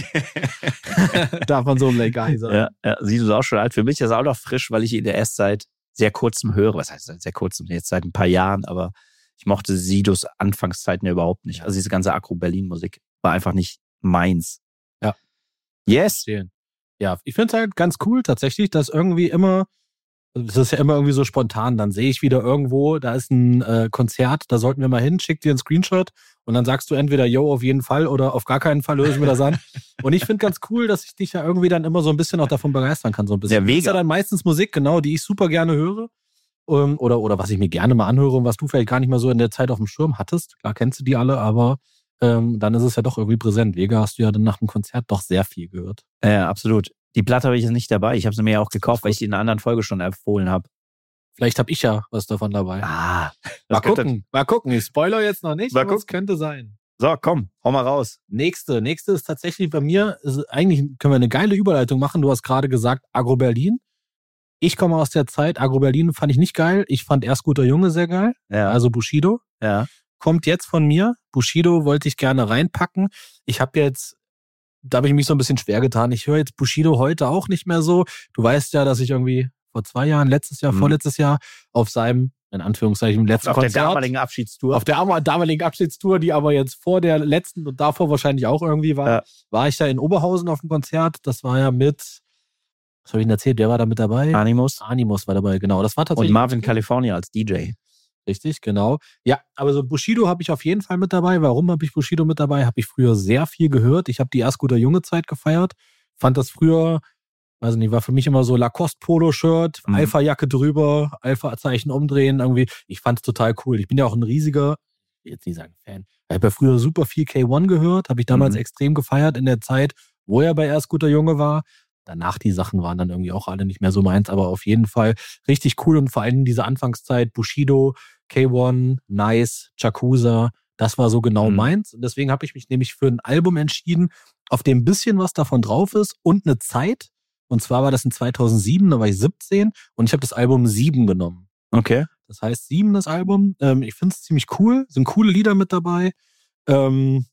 darf man so im Legal sagen. Ja, ja, Sido ist auch schon alt. Für mich ist er auch noch frisch, weil ich ihn erst seit sehr kurzem höre. Was heißt seit sehr kurzem? Jetzt seit ein paar Jahren, aber ich mochte Sidos Anfangszeiten ja überhaupt nicht. Also diese ganze Agro-Berlin-Musik war einfach nicht meins. Ja. Yes. Ja, ich finde es halt ganz cool tatsächlich, dass irgendwie immer, es ist ja immer irgendwie so spontan, dann sehe ich wieder irgendwo, da ist ein äh, Konzert, da sollten wir mal hin, schick dir einen Screenshot und dann sagst du entweder yo, auf jeden Fall oder auf gar keinen Fall höre ich mir das an. Und ich finde ganz cool, dass ich dich ja irgendwie dann immer so ein bisschen auch davon begeistern kann, so ein bisschen. Ja, mega. Das ist ja dann meistens Musik, genau, die ich super gerne höre. Um, oder, oder was ich mir gerne mal anhöre und was du vielleicht gar nicht mal so in der Zeit auf dem Schirm hattest. Klar kennst du die alle, aber ähm, dann ist es ja doch irgendwie präsent. Vega hast du ja dann nach dem Konzert doch sehr viel gehört. Ja, absolut. Die Platte habe ich jetzt nicht dabei. Ich habe sie mir ja auch gekauft, weil ich die in einer anderen Folge schon empfohlen habe. Vielleicht habe ich ja was davon dabei. Ah, mal gucken. Mal gucken. Ich spoiler jetzt noch nicht, mal aber es könnte sein. So, komm, hau mal raus. Nächste. Nächste ist tatsächlich bei mir, ist, eigentlich können wir eine geile Überleitung machen. Du hast gerade gesagt, Agro Berlin. Ich komme aus der Zeit, Agro Berlin fand ich nicht geil. Ich fand erst Guter Junge sehr geil. Ja. Also Bushido. Ja. Kommt jetzt von mir. Bushido wollte ich gerne reinpacken. Ich habe jetzt, da habe ich mich so ein bisschen schwer getan. Ich höre jetzt Bushido heute auch nicht mehr so. Du weißt ja, dass ich irgendwie vor zwei Jahren, letztes Jahr, mhm. vorletztes Jahr auf seinem, in Anführungszeichen, letzten auf Konzert. Auf der damaligen Abschiedstour. Auf der damaligen Abschiedstour, die aber jetzt vor der letzten und davor wahrscheinlich auch irgendwie war, ja. war ich da in Oberhausen auf dem Konzert. Das war ja mit, was habe ich denn erzählt? Wer war da mit dabei? Animus. Animus war dabei, genau. Das war tatsächlich. Und Marvin California als D J. Richtig, genau. Ja, aber so Bushido habe ich auf jeden Fall mit dabei. Warum habe ich Bushido mit dabei? Habe ich früher sehr viel gehört. Ich habe die erst Guter Junge Zeit gefeiert. Fand das früher, weiß nicht, war für mich immer so Lacoste-Polo-Shirt, mhm. Alpha-Jacke drüber, Alpha-Zeichen umdrehen irgendwie. Ich fand es total cool. Ich bin ja auch ein riesiger, ich will jetzt nicht sagen Fan. Ich habe ja früher super viel K eins gehört. Habe ich damals mhm. extrem gefeiert in der Zeit, wo er bei erst Guter Junge war. Danach die Sachen waren dann irgendwie auch alle nicht mehr so meins, aber auf jeden Fall richtig cool und vor allem diese Anfangszeit, Bushido, K eins, Nice, Chakusa, das war so genau mhm. meins. Und deswegen habe ich mich nämlich für ein Album entschieden, auf dem ein bisschen was davon drauf ist und eine Zeit. Und zwar war das in zweitausendsieben, da war ich siebzehn und ich habe das Album sieben genommen. Okay. Das heißt sieben, das Album. Ähm, ich finde es ziemlich cool, sind coole Lieder mit dabei. Ähm,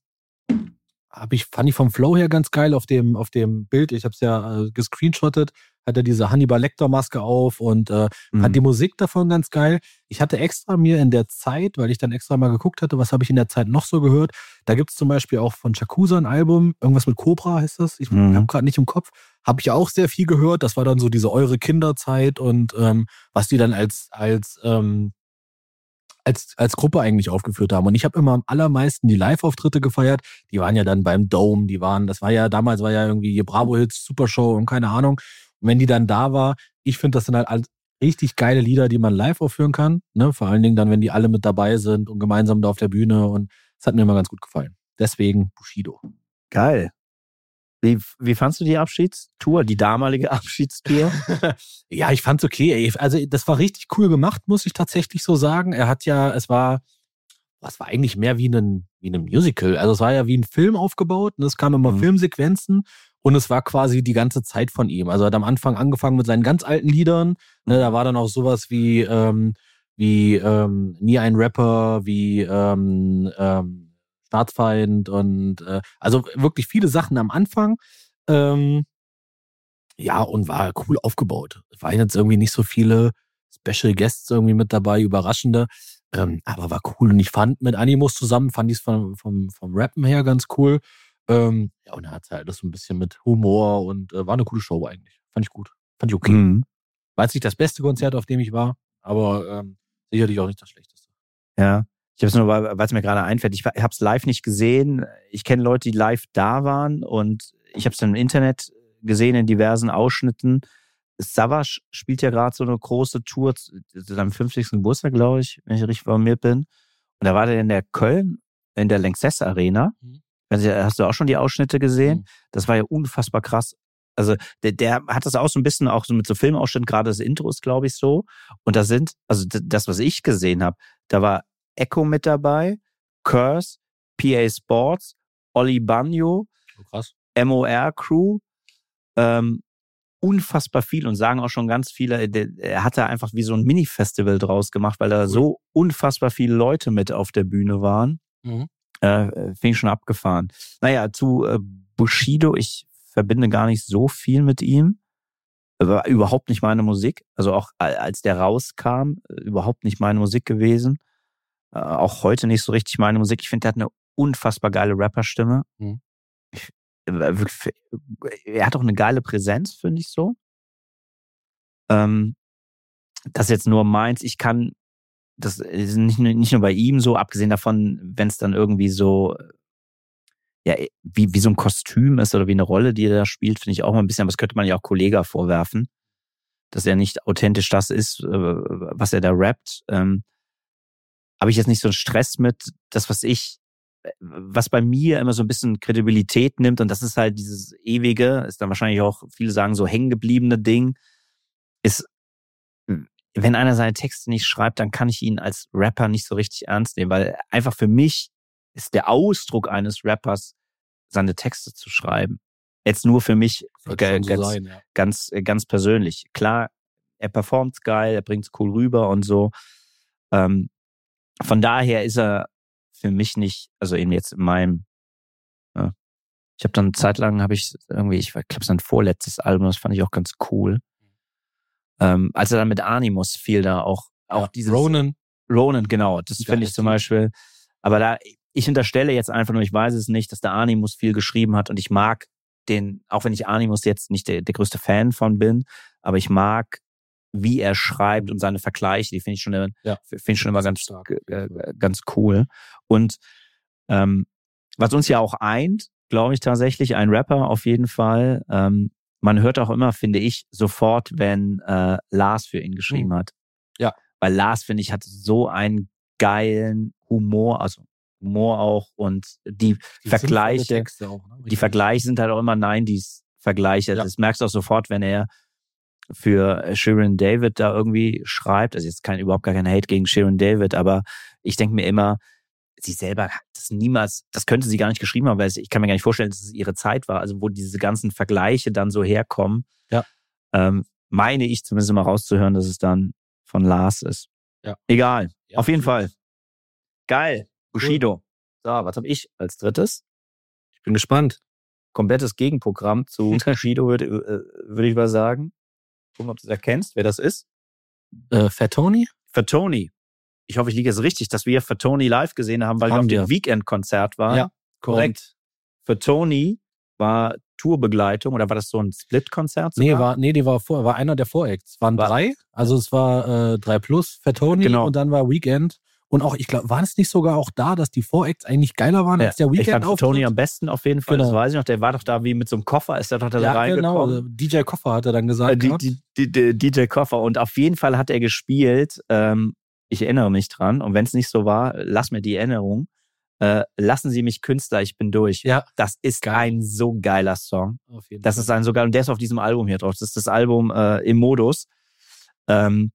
Hab ich, fand ich vom Flow her ganz geil auf dem, auf dem Bild. Ich habe es ja äh, gescreenshottet. Hat er diese Hannibal Lecter Maske auf und äh, mhm. fand die Musik davon ganz geil. Ich hatte extra mir in der Zeit, weil ich dann extra mal geguckt hatte, was habe ich in der Zeit noch so gehört. Da gibt es zum Beispiel auch von Chakusa ein Album, irgendwas mit Cobra heißt das. Ich mhm. habe gerade nicht im Kopf. Habe ich auch sehr viel gehört. Das war dann so diese Eure Kinderzeit und ähm, was die dann als, als ähm, Als, als Gruppe eigentlich aufgeführt haben. Und ich habe immer am allermeisten die Live-Auftritte gefeiert. Die waren ja dann beim Dome, die waren, das war ja, damals war ja irgendwie Bravo Hits, Supershow und keine Ahnung. Und wenn die dann da war, ich finde, das sind halt richtig geile Lieder, die man live aufführen kann. Ne? Vor allen Dingen dann, wenn die alle mit dabei sind und gemeinsam da auf der Bühne. Und das hat mir immer ganz gut gefallen. Deswegen Bushido. Geil. Wie, wie fandst du die Abschiedstour, die damalige Abschiedstour? Ja, ich fand's okay. Ey. Also das war richtig cool gemacht, muss ich tatsächlich so sagen. Er hat ja, es war, es war eigentlich mehr wie ein, wie ein Musical. Also es war ja wie ein Film aufgebaut und es kamen immer mhm. Filmsequenzen und es war quasi die ganze Zeit von ihm. Also er hat am Anfang angefangen mit seinen ganz alten Liedern. Ne, da war dann auch sowas wie, ähm, wie ähm, Nie ein Rapper, wie ähm, ähm, Staatsfeind und äh, also wirklich viele Sachen am Anfang. Ähm, ja, und war cool aufgebaut. Es waren jetzt irgendwie nicht so viele Special Guests irgendwie mit dabei, überraschende, ähm, aber war cool. Und ich fand mit Animus zusammen, fand ich es vom, vom, vom Rappen her ganz cool. Ähm, ja, und er hat halt das so ein bisschen mit Humor und äh, war eine coole Show eigentlich. Fand ich gut. Fand ich okay. Mhm. War jetzt nicht das beste Konzert, auf dem ich war, aber ähm, sicherlich auch nicht das schlechteste. Ja. Ich habe es nur, weil es mir gerade einfällt, ich habe es live nicht gesehen. Ich kenne Leute, die live da waren und ich habe es dann im Internet gesehen in diversen Ausschnitten. Savas spielt ja gerade so eine große Tour zu seinem fünfzigsten Geburtstag, glaube ich, wenn ich richtig informiert bin. Und da war der in der Köln, in der Lanxess Arena. Mhm. Hast du auch schon die Ausschnitte gesehen? Mhm. Das war ja unfassbar krass. Also der, der hat das auch so ein bisschen auch so mit so Filmausschnitten, gerade das Intro ist, glaube ich, so. Und da sind, also das, was ich gesehen habe, da war Echo mit dabei, Curse, P A Sports, Oli Banjo, oh, krass. M O R Crew, ähm, unfassbar viel und sagen auch schon ganz viele, der, er hat da einfach wie so ein Mini-Festival draus gemacht, weil da cool. so unfassbar viele Leute mit auf der Bühne waren. Mhm. Äh, Finde ich schon abgefahren. Naja, zu äh, Bushido, ich verbinde gar nicht so viel mit ihm. War überhaupt nicht meine Musik. Also auch als der rauskam, überhaupt nicht meine Musik gewesen. Äh, auch heute nicht so richtig meine Musik. Ich finde, der hat eine unfassbar geile Rapperstimme. Mhm. Ich, er hat auch eine geile Präsenz, finde ich so. Ähm, das ist jetzt nur meins. Ich kann, das ist nicht, nicht nur bei ihm so, abgesehen davon, wenn es dann irgendwie so, ja, wie, wie so ein Kostüm ist oder wie eine Rolle, die er da spielt, finde ich auch mal ein bisschen, aber das könnte man ja auch Kollega vorwerfen, dass er nicht authentisch das ist, was er da rappt. Ähm, habe ich jetzt nicht so einen Stress mit, das, was ich, was bei mir immer so ein bisschen Kredibilität nimmt, und das ist halt dieses ewige, ist dann wahrscheinlich auch, viele sagen, so hängengebliebene Ding, ist, wenn einer seine Texte nicht schreibt, dann kann ich ihn als Rapper nicht so richtig ernst nehmen, weil einfach für mich ist der Ausdruck eines Rappers, seine Texte zu schreiben. Jetzt nur für mich ganz, so sein, ja. ganz, ganz persönlich. Klar, er performt geil, er bringt's cool rüber und so. Ähm, von daher ist er für mich nicht, also eben jetzt in meinem, ja. Ich habe dann eine Zeit lang, habe ich irgendwie, ich glaube, es ist sein vorletztes Album, das fand ich auch ganz cool. Ähm, als er dann mit Animus fiel, da auch, auch ja, dieses... Ronan. Ronan, genau, das finde ich zum Beispiel, aber da, ich unterstelle jetzt einfach nur, ich weiß es nicht, dass der Animus viel geschrieben hat und ich mag den, auch wenn ich Animus jetzt nicht der, der größte Fan von bin, aber ich mag, wie er schreibt und seine Vergleiche, die finde ich schon, ja. finde ich schon immer ganz, äh, ganz cool. Und ähm, was uns ja auch eint, glaube ich tatsächlich, ein Rapper auf jeden Fall, ähm, man hört auch immer, finde ich, sofort, wenn äh, Lars für ihn geschrieben mhm. hat. Ja. Weil Lars, finde ich, hat so einen geilen Humor, also Humor auch und die, die Vergleiche, auch, ne? die Vergleiche sind halt auch immer neunziger-Vergleiche. Ja. Das merkst du auch sofort, wenn er für Shirin David da irgendwie schreibt. Also jetzt kein, überhaupt gar kein Hate gegen Shirin David, aber ich denke mir immer, sie selber hat das niemals, das könnte sie gar nicht geschrieben haben, weil ich kann mir gar nicht vorstellen, dass es ihre Zeit war, also wo diese ganzen Vergleiche dann so herkommen. Ja. Ähm, meine ich zumindest mal rauszuhören, dass es dann von Lars ist. Ja. Egal. Ja, auf jeden Fall. Geil. Bushido. So, was habe ich als drittes? Ich bin gespannt. Komplettes Gegenprogramm zu Bushido, würde, äh, würde ich mal sagen. Gucken, ob du es erkennst, wer das ist. Äh, Fatoni? Fatoni. Ich hoffe, ich liege jetzt richtig, dass wir Fatoni live gesehen haben, weil haben wir auf dem Weekend-Konzert waren. Ja, korrekt. Fatoni war Tourbegleitung oder war das so ein Split-Konzert? Nee, war, nee, die war vor, war einer der Voracts. Es waren war, drei. Also es war äh, drei plus Fatoni genau. Und dann war Weekend. Und auch, ich glaube, war es nicht sogar auch da, dass die Voracts eigentlich geiler waren ja. als der Weekend Ich fand Tony am besten auf jeden Fall, genau. Das weiß ich noch. Der war doch da wie mit so einem Koffer, ist der doch da ja, reingekommen. Genau, D J Koffer hat er dann gesagt. Äh, die, die, die, die, D J Koffer. Und auf jeden Fall hat er gespielt, ähm, ich erinnere mich dran, und wenn es nicht so war, lass mir die Erinnerung, äh, lassen Sie mich Künstler, ich bin durch. Ja. Das ist Geil. ein so geiler Song. Auf jeden das Fall. ist ein so geil, und der ist auf diesem Album hier drauf. Das ist das Album äh, im Modus. Ähm,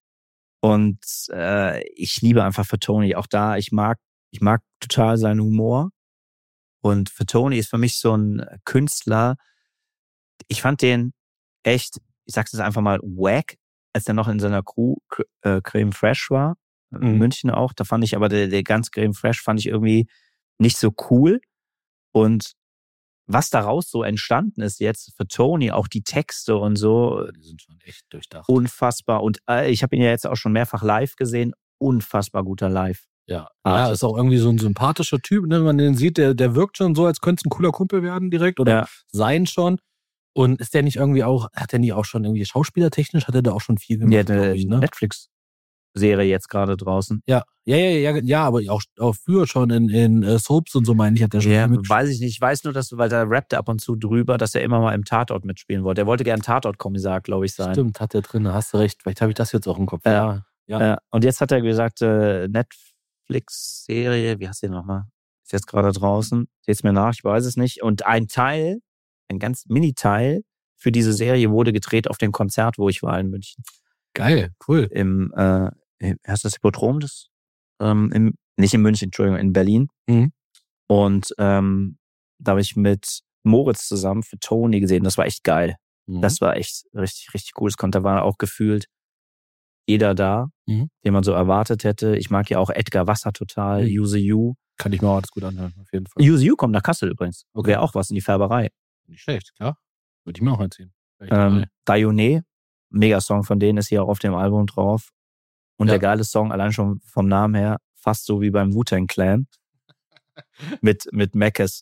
Und äh, ich liebe einfach für Tony. Auch da, ich mag, ich mag total seinen Humor. Und für Tony ist für mich so ein Künstler. Ich fand den echt, ich sag's jetzt einfach mal, wack, als er noch in seiner Crew äh, Creme Fresh war. In mhm. München auch. Da fand ich aber, der, der ganz Creme Fresh fand ich irgendwie nicht so cool. Und was daraus so entstanden ist jetzt für Tony, auch die Texte und so, die sind schon echt durchdacht. Unfassbar. Und äh, ich habe ihn ja jetzt auch schon mehrfach live gesehen. Unfassbar guter Live. Ja, ja, ist auch irgendwie so ein sympathischer Typ, ne? Wenn man den sieht, der, der wirkt schon so, als könnte es ein cooler Kumpel werden direkt oder ja. sein schon. Und ist der nicht irgendwie auch, hat der nicht auch schon irgendwie schauspielertechnisch, hat er da auch schon viel gemacht? Ja, eine ne? Netflix-Serie jetzt gerade draußen. Ja, ja, ja, ja, ja, aber auch, auch früher schon in, in uh, Soaps und so, meine ich, hat der schon. Ja, weiß ich nicht. Ich weiß nur, dass, weil da rappt er ab und zu drüber, dass er immer mal im Tatort mitspielen wollte. Er wollte gern Tatort-Kommissar, glaube ich, sein. Stimmt, hat er drin, hast du recht. Vielleicht habe ich das jetzt auch im Kopf. Ja. ja. ja. Und jetzt hat er gesagt, äh, Netflix-Serie, wie heißt die nochmal? Ist jetzt gerade draußen. Seht's mir nach, ich weiß es nicht. Und ein Teil, ein ganz Mini-Teil für diese Serie wurde gedreht auf dem Konzert, wo ich war in München. Geil, cool. Im, äh, heißt das Hippodrom? Das, ähm, im, nicht in München, Entschuldigung, in Berlin. Mhm. Und ähm, da habe ich mit Moritz zusammen für Tony gesehen. Das war echt geil. Mhm. Das war echt richtig, richtig cool. Es konnte, da war auch gefühlt jeder da, mhm. den man so erwartet hätte. Ich mag ja auch Edgar Wasser total, mhm. Use You. Kann ich mir auch alles gut anhören, auf jeden Fall. Use You kommt nach Kassel übrigens. Okay. Wäre auch was in die Färberei. Nicht schlecht, klar. Würde ich mir auch einziehen. Ähm, Dayone, Megasong von denen, ist hier auch auf dem Album drauf. Und ja. der geile Song, allein schon vom Namen her, fast so wie beim Wu-Tang Clan. mit, mit Mackes.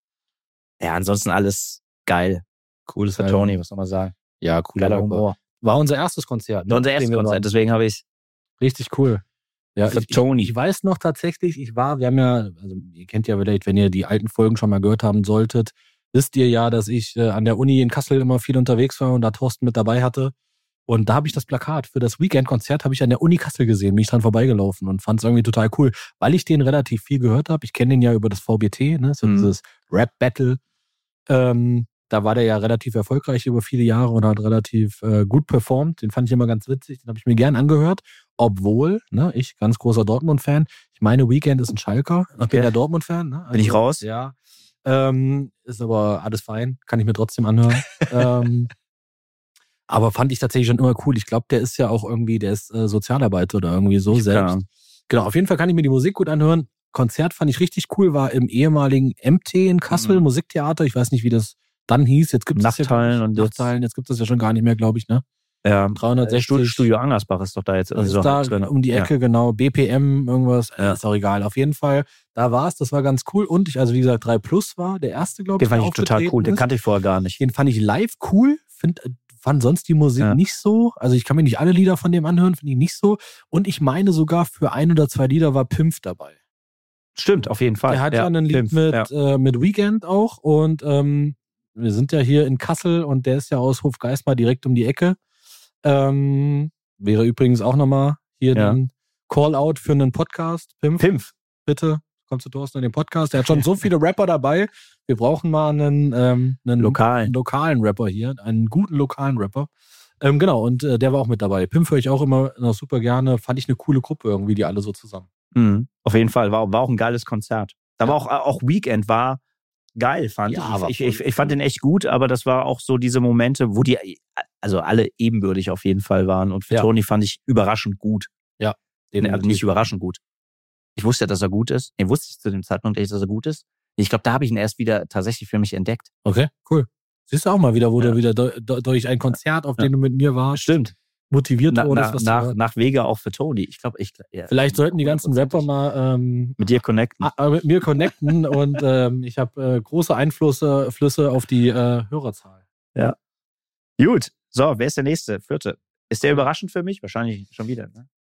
Ja, ansonsten alles geil. Cooles für Tony, was soll man sagen. Ja, cooler Geiler Humor. War unser erstes Konzert. Ne? Unser erstes Konzert, deswegen habe ich richtig cool. Ja, für ich, Tony. Ich, ich weiß noch tatsächlich, ich war, wir haben ja, also ihr kennt ja vielleicht, wenn ihr die alten Folgen schon mal gehört haben solltet, wisst ihr ja, dass ich äh, an der Uni in Kassel immer viel unterwegs war und da Thorsten mit dabei hatte. Und da habe ich das Plakat für das Weekend-Konzert habe ich an der Uni Kassel gesehen, bin ich dran vorbeigelaufen und fand es irgendwie total cool, weil ich den relativ viel gehört habe. Ich kenne den ja über das V B T, ne, so mhm. dieses Rap-Battle. Ähm, da war der ja relativ erfolgreich über viele Jahre und hat relativ äh, gut performt. Den fand ich immer ganz witzig, den habe ich mir gern angehört. Obwohl, ne, ich ganz großer Dortmund-Fan. Ich meine, Weekend ist ein Schalker. Ich bin ja Dortmund-Fan. Ne? Also, bin ich raus? Ja. Ähm, ist aber alles fein. Kann ich mir trotzdem anhören. ähm, aber fand ich tatsächlich schon immer cool. Ich glaube, der ist ja auch irgendwie, der ist äh, Sozialarbeiter oder irgendwie so ich selbst. Kann. Genau, auf jeden Fall kann ich mir die Musik gut anhören. Konzert fand ich richtig cool, war im ehemaligen M T in Kassel, mhm. Musiktheater. Ich weiß nicht, wie das dann hieß. Jetzt gibt es Nachthallen ja, und Nachthallen. Jetzt gibt es das ja schon gar nicht mehr, glaube ich, ne? Ja, dreihundertsechzig. Studio Angersbach ist doch da jetzt. Also ist da drin. Um die Ecke, ja. Genau. B P M, irgendwas. Ja. Ist auch egal. Auf jeden Fall, da war es. Das war ganz cool. Und ich, also wie gesagt, drei Plus war der erste, glaube ich. Den fand ich total cool. Den kannte ich vorher gar nicht. Den fand ich live cool. Find, fand sonst die Musik ja. nicht so. Also ich kann mir nicht alle Lieder von dem anhören, finde ich nicht so. Und ich meine sogar, für ein oder zwei Lieder war Pimpf dabei. Stimmt, auf jeden Fall. Er hat ja, ja ein Lied Pimpf, mit, ja. äh, mit Weekend auch. Und ähm, wir sind ja hier in Kassel und der ist ja aus Hofgeismar direkt um die Ecke. Ähm, wäre übrigens auch nochmal hier ja. ein Call-Out für einen Podcast. Pimpf. Pimpf. Bitte, kommst du Thorsten in den Podcast. Der hat schon so viele Rapper dabei. Wir brauchen mal einen, ähm, einen lokalen. einen lokalen Rapper hier. Einen guten lokalen Rapper. Ähm, genau, und äh, der war auch mit dabei. Pimpf höre ich auch immer noch super gerne. Fand ich eine coole Gruppe irgendwie, die alle so zusammen. Mhm. Auf jeden Fall. War, war auch ein geiles Konzert. Da war auch, auch Weekend war geil, fand ja, ich. Ich, ich. Ich fand den echt gut, aber das war auch so diese Momente, wo die also alle ebenbürtig auf jeden Fall waren. Und für ja. Tony fand ich überraschend gut. Ja. Den, also nicht überraschend gut. Ich wusste ja, dass er gut ist. Ich wusste zu dem Zeitpunkt echt, dass er gut ist. Ich glaube, da habe ich ihn erst wieder tatsächlich für mich entdeckt. Okay, cool. Siehst du auch mal wieder, wo ja. du wieder do, do, durch ein Konzert, auf ja. dem du mit mir warst. Stimmt. Motiviert na, wurdest. Na, was nach, nach Wege auch für Tony. Ich glaube, ich. Ja, Vielleicht sollten die ganzen Rapper mal ähm, mit dir connecten. Äh, mit mir connecten und ähm, ich habe äh, große Einflüsse Flüsse auf die äh, Hörerzahl. Ja. Gut. So, wer ist der nächste? Vierte. Ist der überraschend für mich? Wahrscheinlich schon wieder, ne?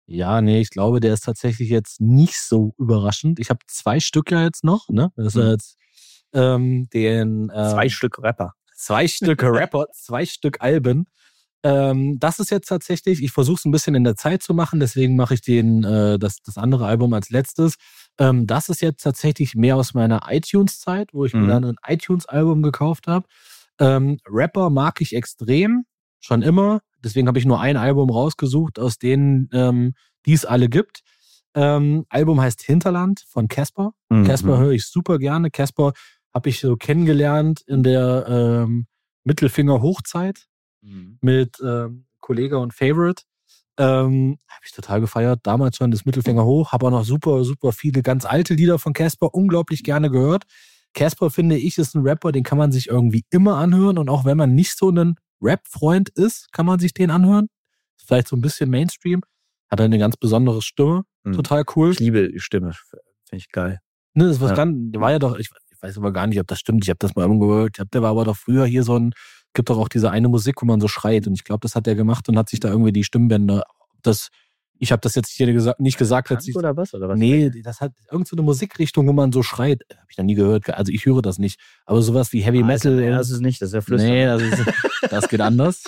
Ja, nee, ich glaube, der ist tatsächlich jetzt nicht so überraschend. Ich habe zwei Stück ja jetzt noch, ne? Das ist ja jetzt ähm, den ähm, Zwei Stück Rapper. Zwei Stück Rapper, zwei Stück Alben. Ähm, das ist jetzt tatsächlich, ich versuche es ein bisschen in der Zeit zu machen, deswegen mache ich den, äh, das, das andere Album als letztes. Ähm, das ist jetzt tatsächlich mehr aus meiner iTunes-Zeit, wo ich Mhm. mir dann ein iTunes-Album gekauft habe. Ähm, Rapper mag ich extrem, schon immer. Deswegen habe ich nur ein Album rausgesucht, aus denen ähm, die es alle gibt. Ähm, Album heißt Hinterland von Casper. Mhm. Casper höre ich super gerne. Casper habe ich so kennengelernt in der ähm, Mittelfinger-Hochzeit Mhm. mit ähm, Kollege und Favorite. Ähm, habe ich total gefeiert. Damals schon das Mittelfinger hoch. Habe auch noch super, super viele ganz alte Lieder von Casper unglaublich gerne gehört. Casper, finde ich, ist ein Rapper, den kann man sich irgendwie immer anhören. Und auch wenn man nicht so ein Rap-Freund ist, kann man sich den anhören. Ist vielleicht so ein bisschen Mainstream. Hat er eine ganz besondere Stimme. Mhm. Total cool. Ich liebe die Stimme. Finde ich geil. Ne, das was Ja. ganz, der war ja doch, ich, ich weiß aber gar nicht, ob das stimmt. Ich habe das mal irgendwo gehört. Ich glaub, der war aber doch früher hier so ein, gibt doch auch diese eine Musik, wo man so schreit. Und ich glaube, das hat er gemacht und hat sich da irgendwie die Stimmbänder, das, ich habe das jetzt hier gesagt, nicht gesagt. Punk Letztlich, oder was? Oder was? nee, das hat irgend so eine Musikrichtung, wo man so schreit. Habe ich noch nie gehört. Also ich höre das nicht. Aber sowas wie Heavy Ah, Metal. ist, das ist nicht, das ist ja flüstern. Nee, das, ist, das geht anders.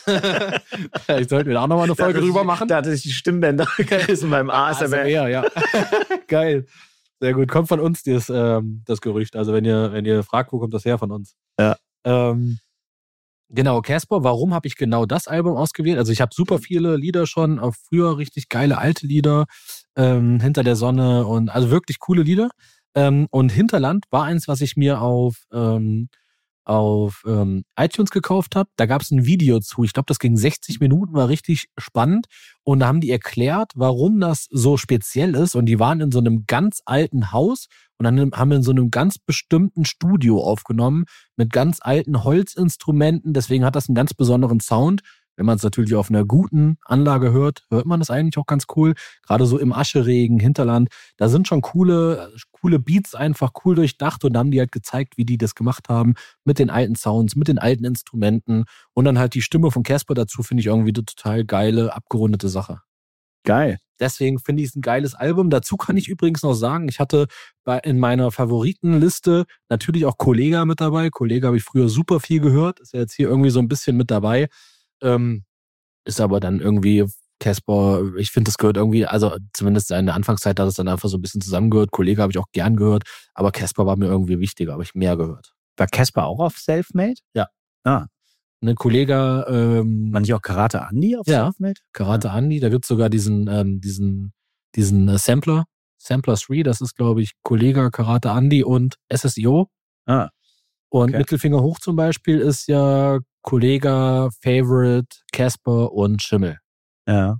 Ich sollte mir auch nochmal eine Folge drüber machen. Da hatte ich die Stimmbänder gerissen beim A S M R. Ja, ja. Geil. Sehr gut. Kommt von uns das, ähm, das Gerücht. Also wenn ihr, wenn ihr fragt, wo kommt das her, von uns. Ja. Ähm, genau, Casper, warum habe ich genau das Album ausgewählt? Also ich habe super viele Lieder schon, auch früher richtig geile alte Lieder, ähm, Hinter der Sonne und also wirklich coole Lieder. Ähm, und Hinterland war eins, was ich mir auf ähm, auf ähm, iTunes gekauft habe. Da gab es ein Video zu. Ich glaube, das ging sechzig Minuten, war richtig spannend. Und da haben die erklärt, warum das so speziell ist. Und die waren in so einem ganz alten Haus und dann haben wir in so einem ganz bestimmten Studio aufgenommen mit ganz alten Holzinstrumenten. Deswegen hat das einen ganz besonderen Sound. Wenn man es natürlich auf einer guten Anlage hört, hört man das eigentlich auch ganz cool. Gerade so im Ascheregen, Hinterland, da sind schon coole, coole Beats einfach cool durchdacht und da haben die halt gezeigt, wie die das gemacht haben mit den alten Sounds, mit den alten Instrumenten und dann halt die Stimme von Casper dazu, finde ich irgendwie eine total geile, abgerundete Sache. Geil. Deswegen finde ich es ein geiles Album. Dazu kann ich übrigens noch sagen, ich hatte bei, in meiner Favoritenliste natürlich auch Kollega mit dabei. Kollega habe ich früher super viel gehört, ist ja jetzt hier irgendwie so ein bisschen mit dabei. Ähm, ist aber dann irgendwie Casper, ich finde, das gehört irgendwie, also zumindest in der Anfangszeit hat es dann einfach so ein bisschen zusammengehört. Kollege habe ich auch gern gehört, aber Casper war mir irgendwie wichtiger, habe ich mehr gehört. War Casper auch auf Selfmade? Ja. Ah. Eine Kollege, ähm, War nicht auch Karate Andy auf ja, Selfmade? Karate Andy, da gibt's sogar diesen, ähm, diesen, diesen äh, Sampler, Sampler drei, das ist, glaube ich, Kollege, Karate Andy und S S I O. Ah. Und Okay. Mittelfinger hoch zum Beispiel ist ja Kollega, Favorite, Casper und Schimmel. Ja.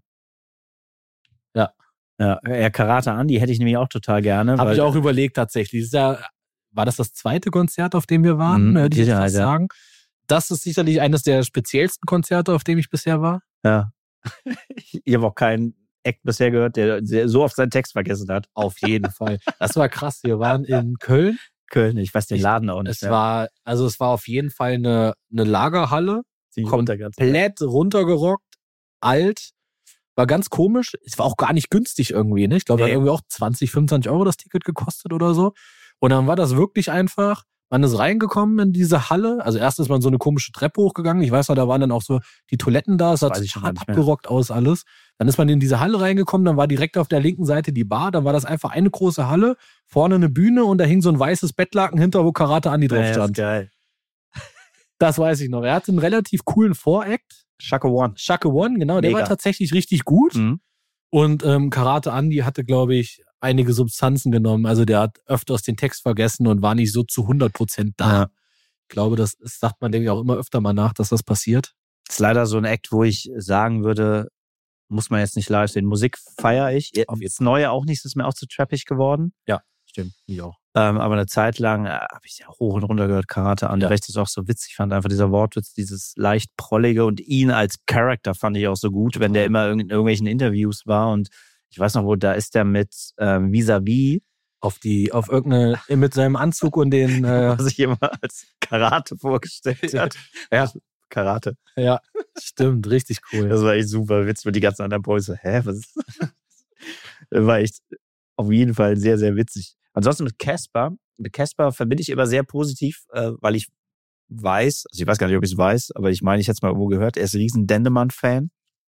Ja. Ja, ja, Karate Andy hätte ich nämlich auch total gerne. Habe weil- ich auch überlegt tatsächlich. Das ist ja, war das das zweite Konzert, auf dem wir waren? Mhm, Hätte ich jetzt Sicherheit, fast ja. sagen. Das ist sicherlich eines der speziellsten Konzerte, auf dem ich bisher war. Ja. Ich habe auch keinen Act bisher gehört, der sehr- so oft seinen Text vergessen hat. Auf jeden Fall. Das war krass. Wir waren in Köln. Köln, ich weiß den Ich- Laden auch nicht. Es mehr. war, also es war auf jeden Fall eine, eine Lagerhalle. Ziemlich kommt runtergegangen. Komplett runtergerockt, alt. War ganz komisch. Es war auch gar nicht günstig irgendwie, ne? Ich glaube, Nee. hat irgendwie auch zwanzig, fünfundzwanzig Euro das Ticket gekostet oder so. Und dann war das wirklich einfach, man ist reingekommen in diese Halle. Also erst ist man so eine komische Treppe hochgegangen. Ich weiß noch, da waren dann auch so die Toiletten da. Es sah weiß ich schon gar total nicht mehr. abgerockt aus alles. Dann ist man in diese Halle reingekommen. Dann war direkt auf der linken Seite die Bar. Dann war das einfach eine große Halle. Vorne eine Bühne und da hing so ein weißes Bettlaken hinter, wo Karate Andy drauf Ja, das ist stand. geil. Das weiß ich noch. Er hatte einen relativ coolen Voract. Shaka One. Shaka One, genau. Der Mega. war tatsächlich richtig gut. Mhm. Und ähm, Karate Andy hatte, glaube ich, einige Substanzen genommen. Also der hat öfters den Text vergessen und war nicht so zu hundert Prozent da. Ja. Ich glaube, das ist, sagt man, denke ich, auch immer öfter mal nach, dass das passiert. Ist leider so ein Act, wo ich sagen würde, muss man jetzt nicht live sehen. Musik feiere ich. Auf jeden Jetzt Neue auch nicht, das ist mir auch zu trappig geworden. Stimmt, ich auch. Ähm, aber eine Zeit lang äh, habe ich ja hoch und runter gehört, Karate an. Der Ja. Recht ist auch so witzig, fand einfach dieser Wortwitz, dieses leicht prollige und ihn als Charakter fand ich auch so gut, wenn der immer in irgendwelchen Interviews war und ich weiß noch, wo da ist der mit ähm, Vis-a-vis, Auf die, auf irgendeine, mit seinem Anzug und den, äh, was sich immer als Karate vorgestellt Ja. hat. Ja. Karate. ja, stimmt, richtig cool. Das war echt super witzig, mit die ganzen anderen Boys so, hä, was ist War echt auf jeden Fall sehr, sehr witzig. Ansonsten mit Casper. Mit Casper verbinde ich immer sehr positiv, äh, weil ich weiß, also ich weiß gar nicht, ob ich es weiß, aber ich meine, ich hätte es mal irgendwo gehört, er ist ein riesen Dendemann-Fan.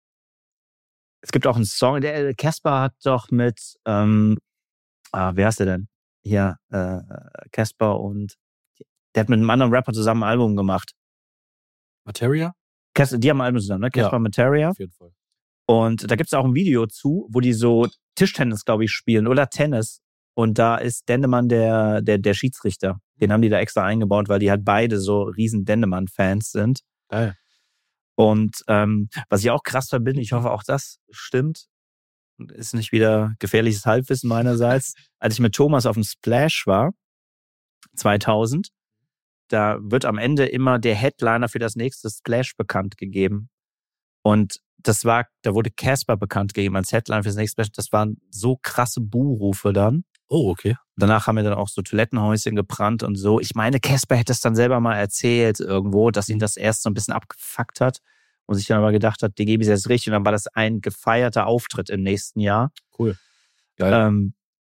Es gibt auch einen Song, der Casper hat doch mit, ähm, ah, wer heißt der denn? Hier, Casper äh, und der hat mit einem anderen Rapper zusammen ein Album gemacht. Materia? Casper, die haben ein Album zusammen, ne? Casper, ja, Materia. Auf jeden Fall. Und da gibt es auch ein Video zu, wo die so Tischtennis, glaube ich, spielen oder Tennis. Und da ist Dendemann der, der, der Schiedsrichter. Den haben die da extra eingebaut, weil die halt beide so riesen Dendemann-Fans sind. Geil. Und ähm, was ich auch krass verbinde, ich hoffe auch das stimmt, ist nicht wieder gefährliches Halbwissen meinerseits. Als ich mit Thomas auf dem Splash war, zweitausend, da wird am Ende immer der Headliner für das nächste Splash bekannt gegeben. Und das war, da wurde Casper bekannt gegeben als Headliner für das nächste Splash. Das waren so krasse Buhrufe dann. Oh, okay. Danach haben wir dann auch so Toilettenhäuschen gebrannt und so. Ich meine, Casper hätte es dann selber mal erzählt irgendwo, dass ihn das erst so ein bisschen abgefuckt hat und sich dann aber gedacht hat, die gebe ich jetzt richtig. Und dann war das ein gefeierter Auftritt im nächsten Jahr. Cool. Geil. Ähm,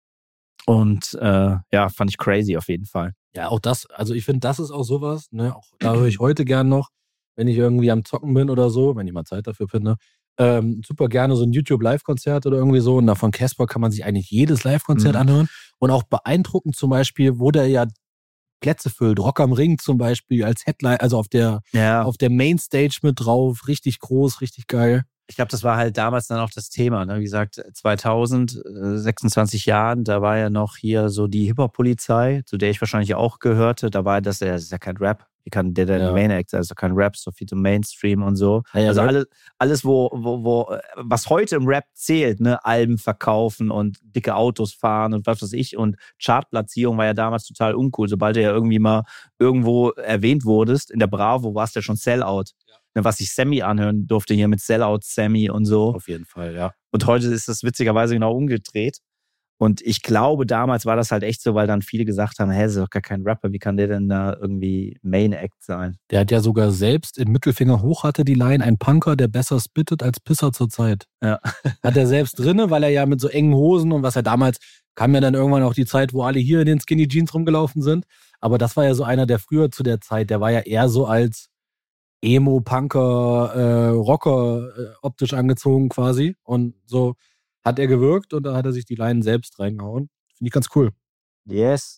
und äh, ja, fand ich crazy auf jeden Fall. Ja, auch das, also ich finde, das ist auch sowas, ne, auch da höre ich heute gern noch, wenn ich irgendwie am Zocken bin oder so, wenn ich mal Zeit dafür finde, ähm, super gerne so ein YouTube-Live-Konzert oder irgendwie so. Und da von Casper kann man sich eigentlich jedes Live-Konzert mhm. anhören. Und auch beeindruckend zum Beispiel, wo der ja Plätze füllt. Rock am Ring zum Beispiel als Headline, also auf der, ja. auf der Mainstage mit drauf. Richtig groß, richtig geil. Ich glaube, das war halt damals dann auch das Thema. Ne? Wie gesagt, zweitausend, sechsundzwanzig Jahren, da war ja noch hier so die Hip-Hop-Polizei, zu der ich wahrscheinlich auch gehörte. Da war das, das ist ja kein Rap. Wie kann der denn ja. Main Act sein? Also kein Rap, so viel zum Mainstream und so. Ja, ja, also ja. alles, alles wo, wo, wo, was heute im Rap zählt, ne, Alben verkaufen und dicke Autos fahren und was weiß ich. Und Chartplatzierung war ja damals total uncool. Sobald du ja irgendwie mal irgendwo erwähnt wurdest, in der Bravo warst du ja schon Sellout. Ja. Ne, was ich Sammy anhören durfte hier mit Sellout Sammy und so. Auf jeden Fall, ja. Und heute ist das witzigerweise genau umgedreht. Und ich glaube, damals war das halt echt so, weil dann viele gesagt haben, hä, das ist doch gar kein Rapper, wie kann der denn da irgendwie Main Act sein? Der hat ja sogar selbst in Mittelfinger hoch hatte die Line, ein Punker, der besser spittet als Pisser zur Zeit. Ja. Hat er selbst drinne, weil er ja mit so engen Hosen und was er damals, kam ja dann irgendwann auch die Zeit, wo alle hier in den Skinny Jeans rumgelaufen sind. Aber das war ja so einer, der früher zu der Zeit, der war ja eher so als Emo, Punker, äh, Rocker äh, optisch angezogen quasi. Und so hat er gewirkt und da hat er sich die Leinen selbst reingehauen. Finde ich ganz cool. Yes.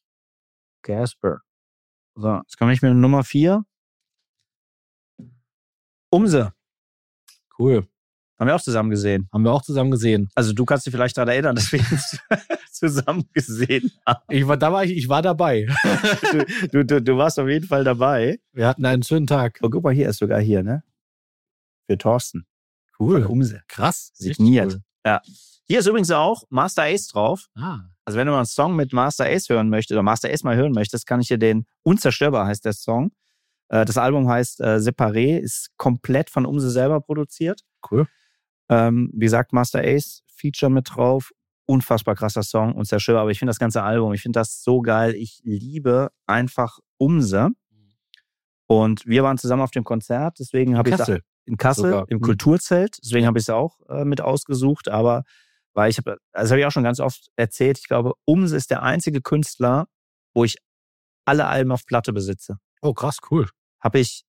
Casper. So, jetzt komme ich mit Nummer vier. Umse. Cool. Haben wir auch zusammen gesehen. Haben wir auch zusammen gesehen. Also du kannst dich vielleicht daran erinnern, dass wir uns zusammen gesehen haben. Ich war, da war ich, ich war dabei. du, du, du, du warst auf jeden Fall dabei. Wir hatten einen schönen Tag. Oh, guck mal, hier ist sogar hier, ne? Für Thorsten. Cool. Von Umse. Krass. Signiert. Cool. Ja. Hier ist übrigens auch Master Ace drauf. Ah. Also wenn du mal einen Song mit Master Ace hören möchtest oder Master Ace mal hören möchtest, kann ich dir den Unzerstörbar heißt der Song. Das Album heißt äh, Separé, ist komplett von Umse selber produziert. Cool. Ähm, wie gesagt, Master Ace Feature mit drauf. Unfassbar krasser Song, Unzerstörbar. Aber ich finde das ganze Album, ich finde das so geil. Ich liebe einfach Umse. Und wir waren zusammen auf dem Konzert, deswegen habe ich Kassel. In Kassel, Sogar. im Kulturzelt. Deswegen habe ich es auch äh, mit ausgesucht. Aber weil ich habe, das habe ich auch schon ganz oft erzählt, ich glaube, Umse ist der einzige Künstler, wo ich alle Alben auf Platte besitze. Oh, krass, cool. Habe ich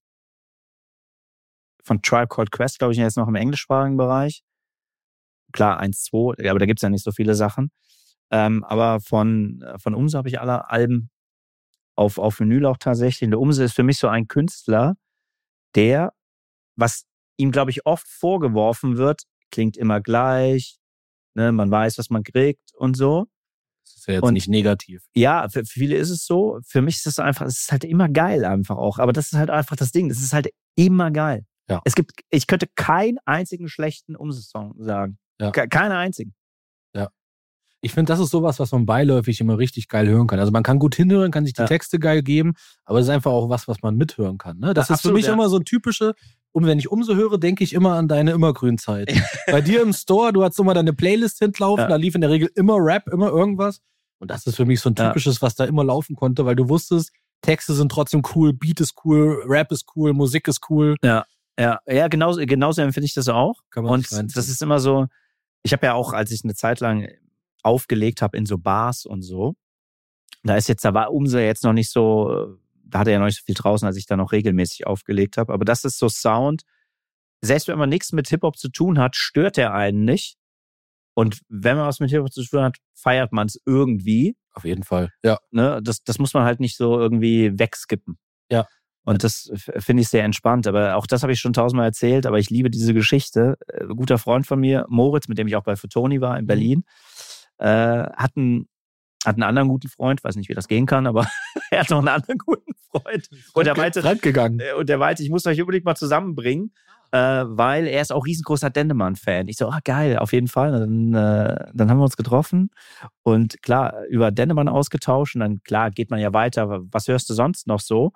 von Tribe Called Quest, glaube ich, jetzt noch im englischsprachigen Bereich. Klar, eins, zwei, aber da gibt es ja nicht so viele Sachen. Ähm, aber von, von Umse habe ich alle Alben auf, auf Vinyl auch tatsächlich. Der Umse ist für mich so ein Künstler, der, was ihm, glaube ich, oft vorgeworfen wird, klingt immer gleich, ne, man weiß, was man kriegt und so. Das ist ja jetzt und, nicht negativ. Ja, für viele ist es so. Für mich ist es einfach, es ist halt immer geil einfach auch. Aber das ist halt einfach das Ding, es ist halt immer geil. Ja. Es gibt, ich könnte keinen einzigen schlechten Umse-Song sagen. Ja. Keinen einzigen. Ja. Ich finde, das ist sowas, was man beiläufig immer richtig geil hören kann. Also man kann gut hinhören, kann sich die ja. Texte geil geben, aber es ist einfach auch was, was man mithören kann. Ne? Das ja, ist absolut, für mich ja. immer so ein typische, und wenn ich Umse höre, denke ich immer an deine Immergrün-Zeit. Bei dir im Store, du hast immer deine Playlist hinlaufen, ja. da lief in der Regel immer Rap, immer irgendwas. Und das ist für mich so ein typisches, ja. was da immer laufen konnte, weil du wusstest, Texte sind trotzdem cool, Beat ist cool, Rap ist cool, Musik ist cool. Ja, ja, ja, genauso, genauso empfinde ich das auch. Kann man und das ist immer so, ich habe ja auch, als ich eine Zeit lang aufgelegt habe in so Bars und so, da ist jetzt, da war Umse jetzt noch nicht so, da hatte er ja noch nicht so viel draußen, als ich da noch regelmäßig aufgelegt habe. Aber das ist so Sound, selbst wenn man nichts mit Hip-Hop zu tun hat, stört der einen nicht. Und wenn man was mit Hip-Hop zu tun hat, feiert man es irgendwie. Auf jeden Fall, ja. Ne? Das, das muss man halt nicht so irgendwie wegskippen. Ja. Und das finde ich sehr entspannt. Aber auch das habe ich schon tausendmal erzählt. Aber ich liebe diese Geschichte. Ein guter Freund von mir, Moritz, mit dem ich auch bei Fatoni war in Berlin, mhm. äh, hat, einen, hat einen anderen guten Freund. Weiß nicht, wie das gehen kann, aber er hat noch einen anderen guten Freund. Und er meinte, und er meinte, ich muss euch unbedingt mal zusammenbringen. Äh, weil er ist auch riesengroßer Dennemann-Fan. Ich so, ah geil, auf jeden Fall. Dann, äh, dann haben wir uns getroffen und klar, über Dennemann ausgetauscht und dann, klar, geht man ja weiter. Was hörst du sonst noch so?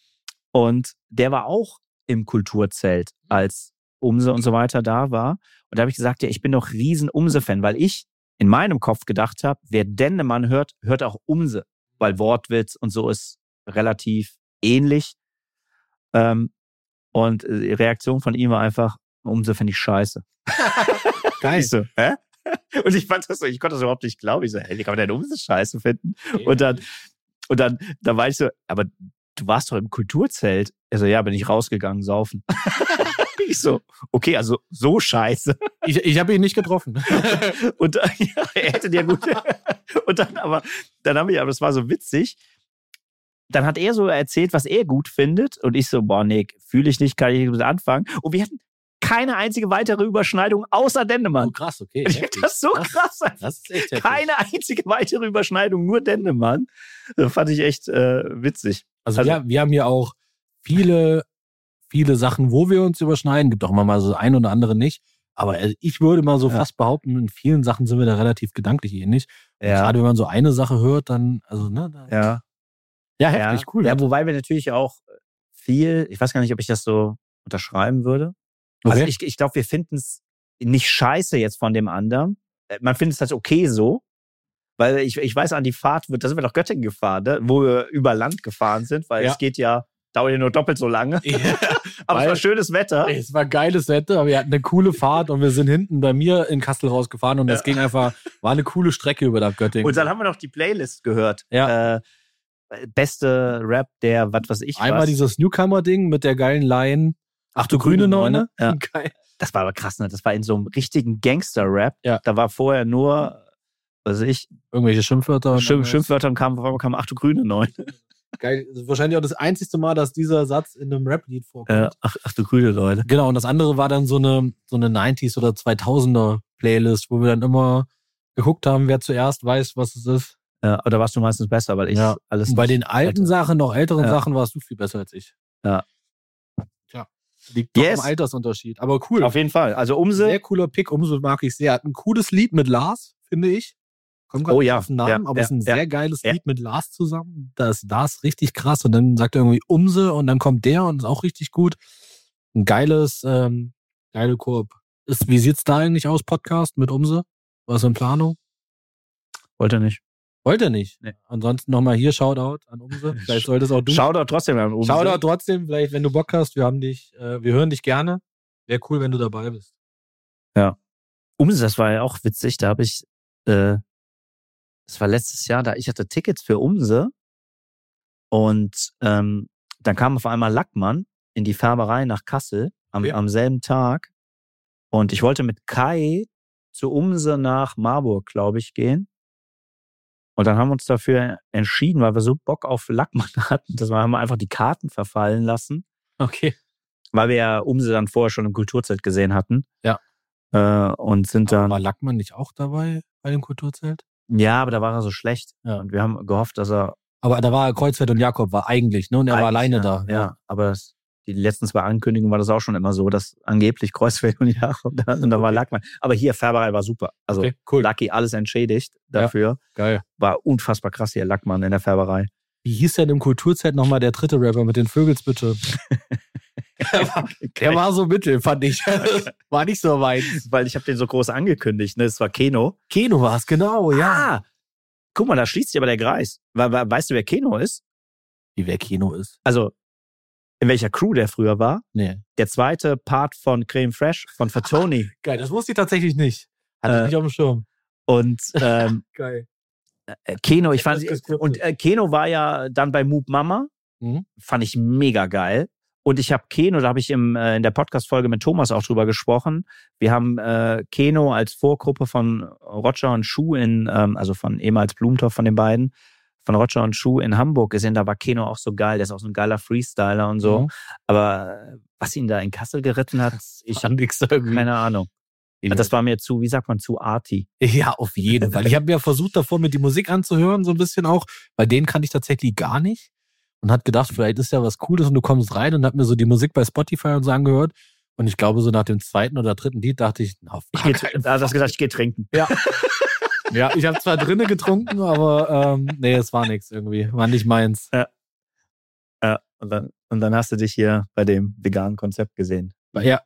Und der war auch im Kulturzelt, als Umse und so weiter da war. Und da habe ich gesagt, ja, ich bin doch riesen Umse-Fan, weil ich in meinem Kopf gedacht habe, wer Dennemann hört, hört auch Umse, weil Wortwitz und so ist relativ ähnlich. Ähm, Und die Reaktion von ihm war einfach, Umse finde ich scheiße. Geil. Ich so, hä? Und ich fand das so, ich konnte das überhaupt nicht glauben. Ich so, hey, wie kann man denn Umse scheiße finden? Okay. Und dann, und dann, dann war ich so, aber du warst doch im Kulturzelt. Er so, ja, bin ich rausgegangen, saufen. Ich so, okay, also so scheiße. Ich, ich habe ihn nicht getroffen. Und ja, er hätte dir gut. Und dann aber, dann haben wir, aber das war so witzig. Dann hat er so erzählt, was er gut findet. Und ich so, boah, nee, fühle ich nicht, kann ich nicht mit anfangen. Und wir hatten keine einzige weitere Überschneidung außer Dennemann. Oh, krass, okay. Das ist so krass. Das, das ist echt heftig. Keine einzige weitere Überschneidung, nur Dennemann. Das fand ich echt äh, witzig. Also, also wir, wir haben ja auch viele, viele Sachen, wo wir uns überschneiden. Gibt auch immer mal so ein oder andere nicht. Aber ich würde mal so ja. fast behaupten, in vielen Sachen sind wir da relativ gedanklich ähnlich. Ja. Gerade wenn man so eine Sache hört, dann, also, ne? Da, ja. Ja, heftig, ja, cool. Ja, wobei wir natürlich auch viel, ich weiß gar nicht, ob ich das so unterschreiben würde. Okay. Also ich, ich glaube, wir finden es nicht scheiße jetzt von dem anderen. Man findet es halt okay so. Weil ich, ich weiß, an die Fahrt, da sind wir nach Göttingen gefahren, ne? Wo wir über Land gefahren sind, weil ja. es geht ja, dauert ja nur doppelt so lange. Ja. Aber es war schönes Wetter. Es war geiles Wetter, wir hatten eine coole Fahrt und wir sind hinten bei mir in Kassel rausgefahren und es ja. ging einfach, war eine coole Strecke über nach Göttingen. Und dann haben wir noch die Playlist gehört. Ja. Äh, beste Rap der, was weiß ich Einmal was. dieses Newcomer-Ding mit der geilen Line. Ach du grüne Neune. Ja. Geil. Das war aber krass, ne? Das war in so einem richtigen Gangster-Rap. Ja. Da war vorher nur, was weiß ich, irgendwelche Schimpfwörter. Schimpf, Schimpfwörter und kam, kam, ach du grüne Neune. Geil. Das ist wahrscheinlich auch das einzigste Mal, dass dieser Satz in einem Rap-Lied vorkommt. Äh, ach, ach du grüne Neune. Genau, und das andere war dann so eine, so eine neunziger oder zweitausender Playlist, wo wir dann immer geguckt haben, wer zuerst weiß, was es ist. Ja, oder warst du meistens besser, weil ich ja. alles. Und bei den alten hätte. Sachen, noch älteren ja. Sachen, warst du viel besser als ich. Ja. Tja. Liegt doch yes. im Altersunterschied. Aber cool. Auf jeden Fall. Also Umse. Sehr cooler Pick. Umse mag ich sehr. Hat ein cooles Lied mit Lars, finde ich. Kommt oh ja. auf den Namen, ja, aber ja, es ist ein ja, sehr geiles ja. Lied mit Lars zusammen. Da ist Lars richtig krass und dann sagt er irgendwie Umse und dann kommt der und ist auch richtig gut. Ein geiles, ähm, geile Koop. Ist, wie sieht's da eigentlich aus, Podcast mit Umse? Was in Planung? Wollte nicht. Wollte nicht. Nee. Ansonsten nochmal hier Shoutout an Umse. Vielleicht solltest auch du. Shoutout trotzdem an Umse. Shoutout trotzdem, vielleicht, wenn du Bock hast. Wir haben dich, äh, wir hören dich gerne. Wäre cool, wenn du dabei bist. Ja. Umse, das war ja auch witzig. Da habe ich, äh, das war letztes Jahr, da ich hatte Tickets für Umse und ähm, dann kam auf einmal Lackmann in die Färberei nach Kassel am, ja. am selben Tag und ich wollte mit Kai zu Umse nach Marburg, glaube ich, gehen. Und dann haben wir uns dafür entschieden, weil wir so Bock auf Lackmann hatten, dass wir haben einfach die Karten verfallen lassen. Okay. Weil wir ja Umse dann vorher schon im Kulturzelt gesehen hatten. Ja. Äh, und sind aber dann. War Lackmann nicht auch dabei bei dem Kulturzelt? Ja, aber da war er so schlecht. Ja. Und wir haben gehofft, dass er. Aber da war Kreuzfeld und Jakob war eigentlich, ne? Und er war alleine ja, da. Ja, ja. aber das, die letzten zwei Ankündigungen war das auch schon immer so, dass angeblich Kreuzfeld und Jakob da und da war Lackmann. Aber hier, Färberei war super. Also okay, cool. Lucky alles entschädigt dafür. Ja, geil. War unfassbar krass hier, Lackmann in der Färberei. Wie hieß denn im Kulturzelt nochmal der dritte Rapper mit den Vögelsbitte? der, war, der war so mittel, fand ich. War nicht so weit. Weil ich habe den so groß angekündigt, ne? Es war Keno. Keno war es, genau, ja. Ah, guck mal, da schließt sich aber der Kreis. Weißt du, wer Keno ist? Wie wer Keno ist? Also, in welcher Crew der früher war? Nee. Der zweite Part von Creme Fraiche, von Fatoni. Geil, das wusste ich tatsächlich nicht. Hatte ich Äh, nicht auf dem Schirm. Und ähm, Geil. äh, Keno, ich fand, Das ist geskriptet. und äh, Keno war ja dann bei Moop Mama, Mhm. fand ich mega geil. Und ich habe Keno, da habe ich im, äh, in der Podcast-Folge mit Thomas auch drüber gesprochen. Wir haben äh, Keno als Vorgruppe von Roger und Schuh in, ähm, also von ehemals Blumentopf von den beiden, von Roger und Schuh in Hamburg gesehen. Da war Keno auch so geil. Der ist auch so ein geiler Freestyler und so. Mhm. Aber äh, was ihn da in Kassel geritten hat, ich habe nix irgendwie. keine Ahnung. Das war mir zu, wie sagt man, zu arty. Ja, auf jeden Fall. Ich habe mir versucht, davor mir die Musik anzuhören, so ein bisschen auch. Bei denen kannte ich tatsächlich gar nicht. Und hat gedacht, vielleicht ist ja was Cooles und du kommst rein und hab mir so die Musik bei Spotify und so angehört. Und ich glaube, so nach dem zweiten oder dritten Lied dachte ich, na, auf Ich gar geh, keinen da hast du Fall. gesagt, ich gehe trinken. Ja. Ja, ich habe zwar drinnen getrunken, aber ähm, nee, es war nichts irgendwie. War nicht meins. Ja, und dann, und dann hast du dich hier bei dem veganen Konzept gesehen. Ja,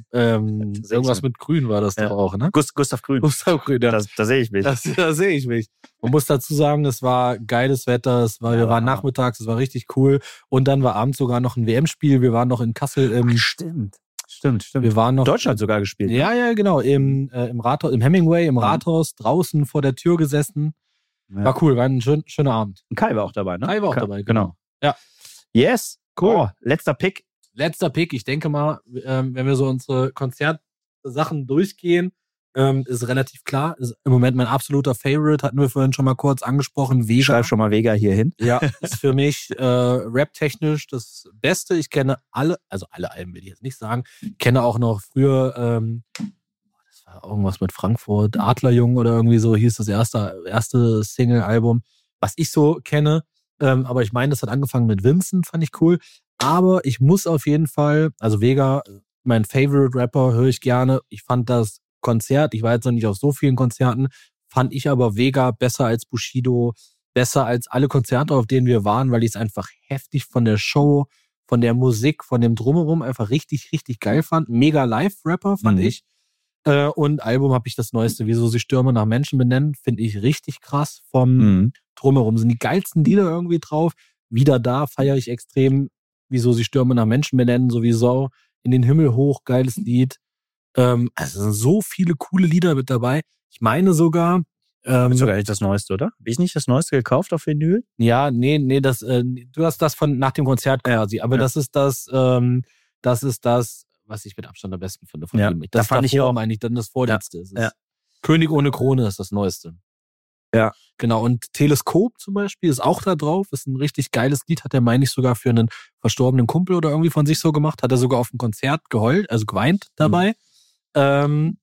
ähm, Das sehe ich irgendwas so. mit Grün war das Ja. doch auch, ne? Gust, Gustav Grün. Gustav Grün, ja. Da, da sehe ich mich. Das, da sehe ich mich. Man muss dazu sagen, es war geiles Wetter, es war, Ja, wir waren Hammer. nachmittags, es war richtig cool. Und dann war abends sogar noch ein W M-Spiel. Wir waren noch in Kassel im, Stimmt. Stimmt, stimmt. wir waren noch. Deutschland sogar gespielt. ne? Ja, ja, genau. Im, äh, im Rathaus, im Hemingway, im Mhm. Rathaus, draußen vor der Tür gesessen. Ja. War cool, war ein schön, schöner Abend. Und Kai war auch dabei, ne? Kai war auch Kai- dabei, Genau. Ja. Yes. Cool. Oh, letzter Pick. Letzter Pick, ich denke mal, ähm, wenn wir so unsere Konzertsachen durchgehen, ähm, ist relativ klar. Ist im Moment mein absoluter Favorite, hatten wir vorhin schon mal kurz angesprochen. Vega. Schreib schon mal Vega hier hin. Ja, ist für mich äh, rap-technisch das Beste. Ich kenne alle, also alle Alben will ich jetzt nicht sagen. Ich kenne auch noch früher, ähm, das war irgendwas mit Frankfurt, Adlerjungen oder irgendwie so hieß das erste, erste Single-Album, was ich so kenne. Ähm, aber ich meine, das hat angefangen mit Vincent, fand ich cool. Aber ich muss auf jeden Fall, also Vega, mein Favorite-Rapper, höre ich gerne. Ich fand das Konzert, ich war jetzt noch nicht auf so vielen Konzerten, fand ich aber Vega besser als Bushido, besser als alle Konzerte, auf denen wir waren, weil ich es einfach heftig von der Show, von der Musik, von dem Drumherum einfach richtig, richtig geil fand. Mega Live-Rapper fand Mhm. ich. Äh, und Album habe ich das neueste, Wieso sie Stürme nach Menschen benennen, finde ich richtig krass vom Mhm. Drumherum. Sind die geilsten Lieder irgendwie drauf. Wieder da feiere ich extrem, Wieso sie Stürme nach Menschen benennen, sowieso. In den Himmel hoch, geiles Lied. Ähm, also sind so viele coole Lieder mit dabei. Ich meine sogar, ähm, Ist sogar nicht das Neueste, oder? Habe ich nicht das Neueste gekauft auf Vinyl? ja, nee, nee, das, äh, du hast das von nach dem Konzert quasi, aber Ja. das ist das, ähm, das ist das, was ich mit Abstand am besten finde von Ja, ihm. da Das fand ich davor auch- meine ich dann das vorletzte. Es ist ja. König ohne Krone ist das Neueste. Ja. Genau, und Teleskop zum Beispiel ist auch da drauf, ist ein richtig geiles Lied, hat er, meine ich, sogar für einen verstorbenen Kumpel oder irgendwie von sich so gemacht, hat er sogar auf dem Konzert geheult, also geweint dabei. Mhm. Ähm,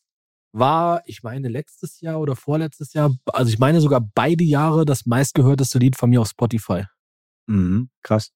war, ich meine, letztes Jahr oder vorletztes Jahr, also ich meine sogar beide Jahre das meistgehörteste Lied von mir auf Spotify. Mhm. Krass.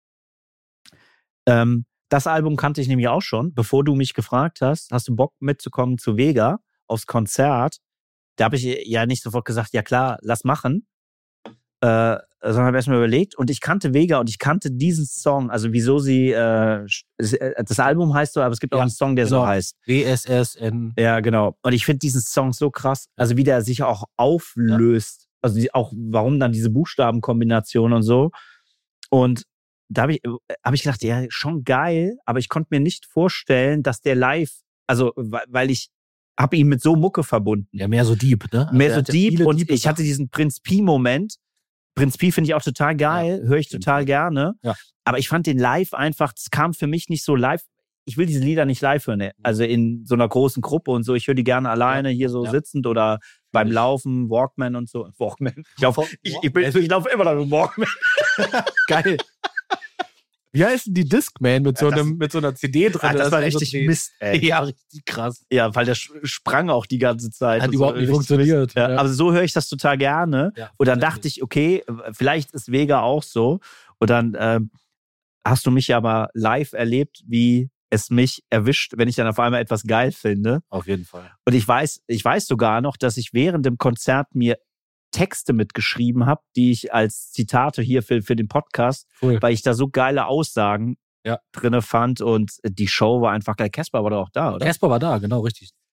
Ähm, das Album kannte ich nämlich auch schon. Bevor du mich gefragt hast, hast du Bock mitzukommen zu Vega aufs Konzert? Da habe ich ja nicht sofort gesagt, ja klar, lass machen. Äh, sondern habe erstmal überlegt. Und ich kannte Vega und ich kannte diesen Song, also wieso sie, äh, das Album heißt so, aber es gibt auch Ja, einen Song, der genau. so heißt. W S S N. Ja, genau. Und ich finde diesen Song so krass, also wie der sich auch auflöst. Also die, auch, warum dann diese Buchstabenkombination und so. Und da habe ich, hab ich gedacht, ja, schon geil, aber ich konnte mir nicht vorstellen, dass der live, also weil weil ich habe ihn mit so Mucke verbunden. Ja, mehr so deep, ne? Mehr Also er so hat ja deep viele und diepe ich hatte diesen Prinz Pi-Moment. Prinz Pi finde ich auch total geil, höre ich jeden total Fall. gerne. Ja. Aber ich fand den live einfach, das kam für mich nicht so live. Ich will diese Lieder nicht live hören, also in so einer großen Gruppe und so. Ich höre die gerne alleine hier so Ja. sitzend oder beim Ich- Laufen, Walkman und so. Walkman. Ich laufe ich, ich, bin- Es- ich lauf immer noch mit Walkman. Geil. Wie heißt denn die Discman mit so, Ja, das- einem, mit so einer C D drin? Ah, das war also richtig die- Mist, ey. Ja, richtig krass. Ja, weil der sch- sprang auch die ganze Zeit. Hat und überhaupt so. nicht Richtig funktioniert. Mist. Ja, Ja. aber so höre ich das total gerne. Ja, Und dann tatsächlich. dachte ich, okay, vielleicht ist Vega auch so. Und dann ähm, hast du mich aber live erlebt, wie es mich erwischt, wenn ich dann auf einmal etwas geil finde. Auf jeden Fall. Und ich weiß, ich weiß sogar noch, dass ich während dem Konzert mir Texte mitgeschrieben habe, die ich als Zitate hier für, für den Podcast, Cool. weil ich da so geile Aussagen Ja. drinne fand und die Show war einfach geil. Casper war doch auch da, oder? Casper war da, genau, richtig.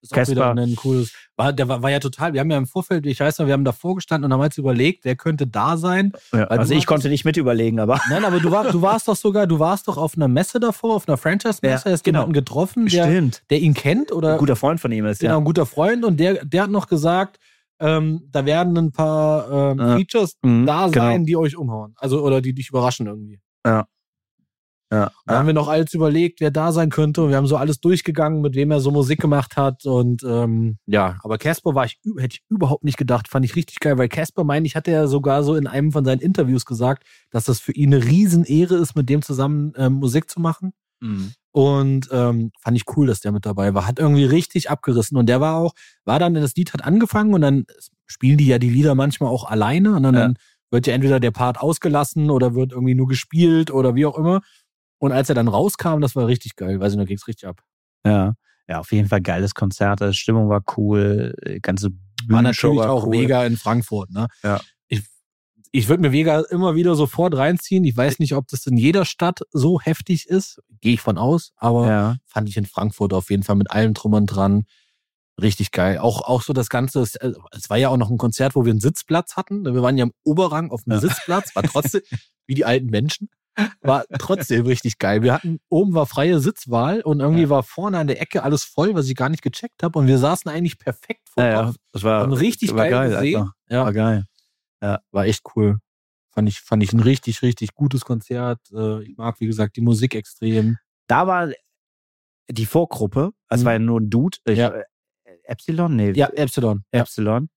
ist auch wieder ein cooles. War, der war, war ja total, wir haben ja im Vorfeld, ich weiß noch, wir haben davor gestanden und haben jetzt überlegt, wer könnte da sein. Ja, also ich konnte nicht mit überlegen, aber. Nein, aber du, war, du warst doch sogar, du warst doch auf einer Messe davor, auf einer Franchise-Messe, ja, hast genau. jemanden getroffen, der, Stimmt. der ihn kennt oder. Ein guter Freund von ihm ist, genau, ja. ein guter Freund und der, der hat noch gesagt, ähm, da werden ein paar ähm, ja. Features mhm, da genau. sein, die euch umhauen. Also, oder die dich überraschen irgendwie. Ja. Ja. Da ja. haben wir noch alles überlegt, wer da sein könnte. Und wir haben so alles durchgegangen, mit wem er so Musik gemacht hat. Und ähm, ja, aber Casper war ich, hätte ich überhaupt nicht gedacht. Fand ich richtig geil, weil Casper, meine ich, hatte ja sogar so in einem von seinen Interviews gesagt, dass das für ihn eine Riesenehre ist, mit dem zusammen ähm, Musik zu machen. Mhm. Und ähm, fand ich cool, dass der mit dabei war. Hat irgendwie richtig abgerissen. Und der war auch, war dann, das Lied hat angefangen und dann spielen die ja die Lieder manchmal auch alleine. Und dann, ja. dann wird ja entweder der Part ausgelassen oder wird irgendwie nur gespielt oder wie auch immer. Und als er dann rauskam, das war richtig geil. Weiß ich, da ging es richtig ab. Ja, ja, auf jeden Fall geiles Konzert. Die Stimmung war cool. Die ganze war natürlich war auch cool. Vega in Frankfurt. Ne? Ja. Ich, ich würde mir Vega immer wieder sofort reinziehen. Ich weiß nicht, ob das in jeder Stadt so heftig ist. Gehe ich von aus. Aber ja. fand ich in Frankfurt auf jeden Fall mit allem drum und dran richtig geil. Auch, auch so das Ganze. Es, es war ja auch noch ein Konzert, wo wir einen Sitzplatz hatten. Wir waren ja im Oberrang auf einem ja. Sitzplatz. War trotzdem wie die alten Menschen. War trotzdem richtig geil. Wir hatten, oben war freie Sitzwahl und irgendwie ja. war vorne an der Ecke alles voll, was ich gar nicht gecheckt habe. Und wir saßen eigentlich perfekt vor ja, ja. Das war und richtig war geil, geil gesehen. Ja. War geil. Ja, war echt cool. Fand ich, fand ich ein richtig, richtig gutes Konzert. Ich mag, wie gesagt, die Musik extrem. Da war die Vorgruppe, es mhm. war ja nur ein Dude. Ich, ja. Epsilon? Nee. Ja, Epsilon. Epsilon.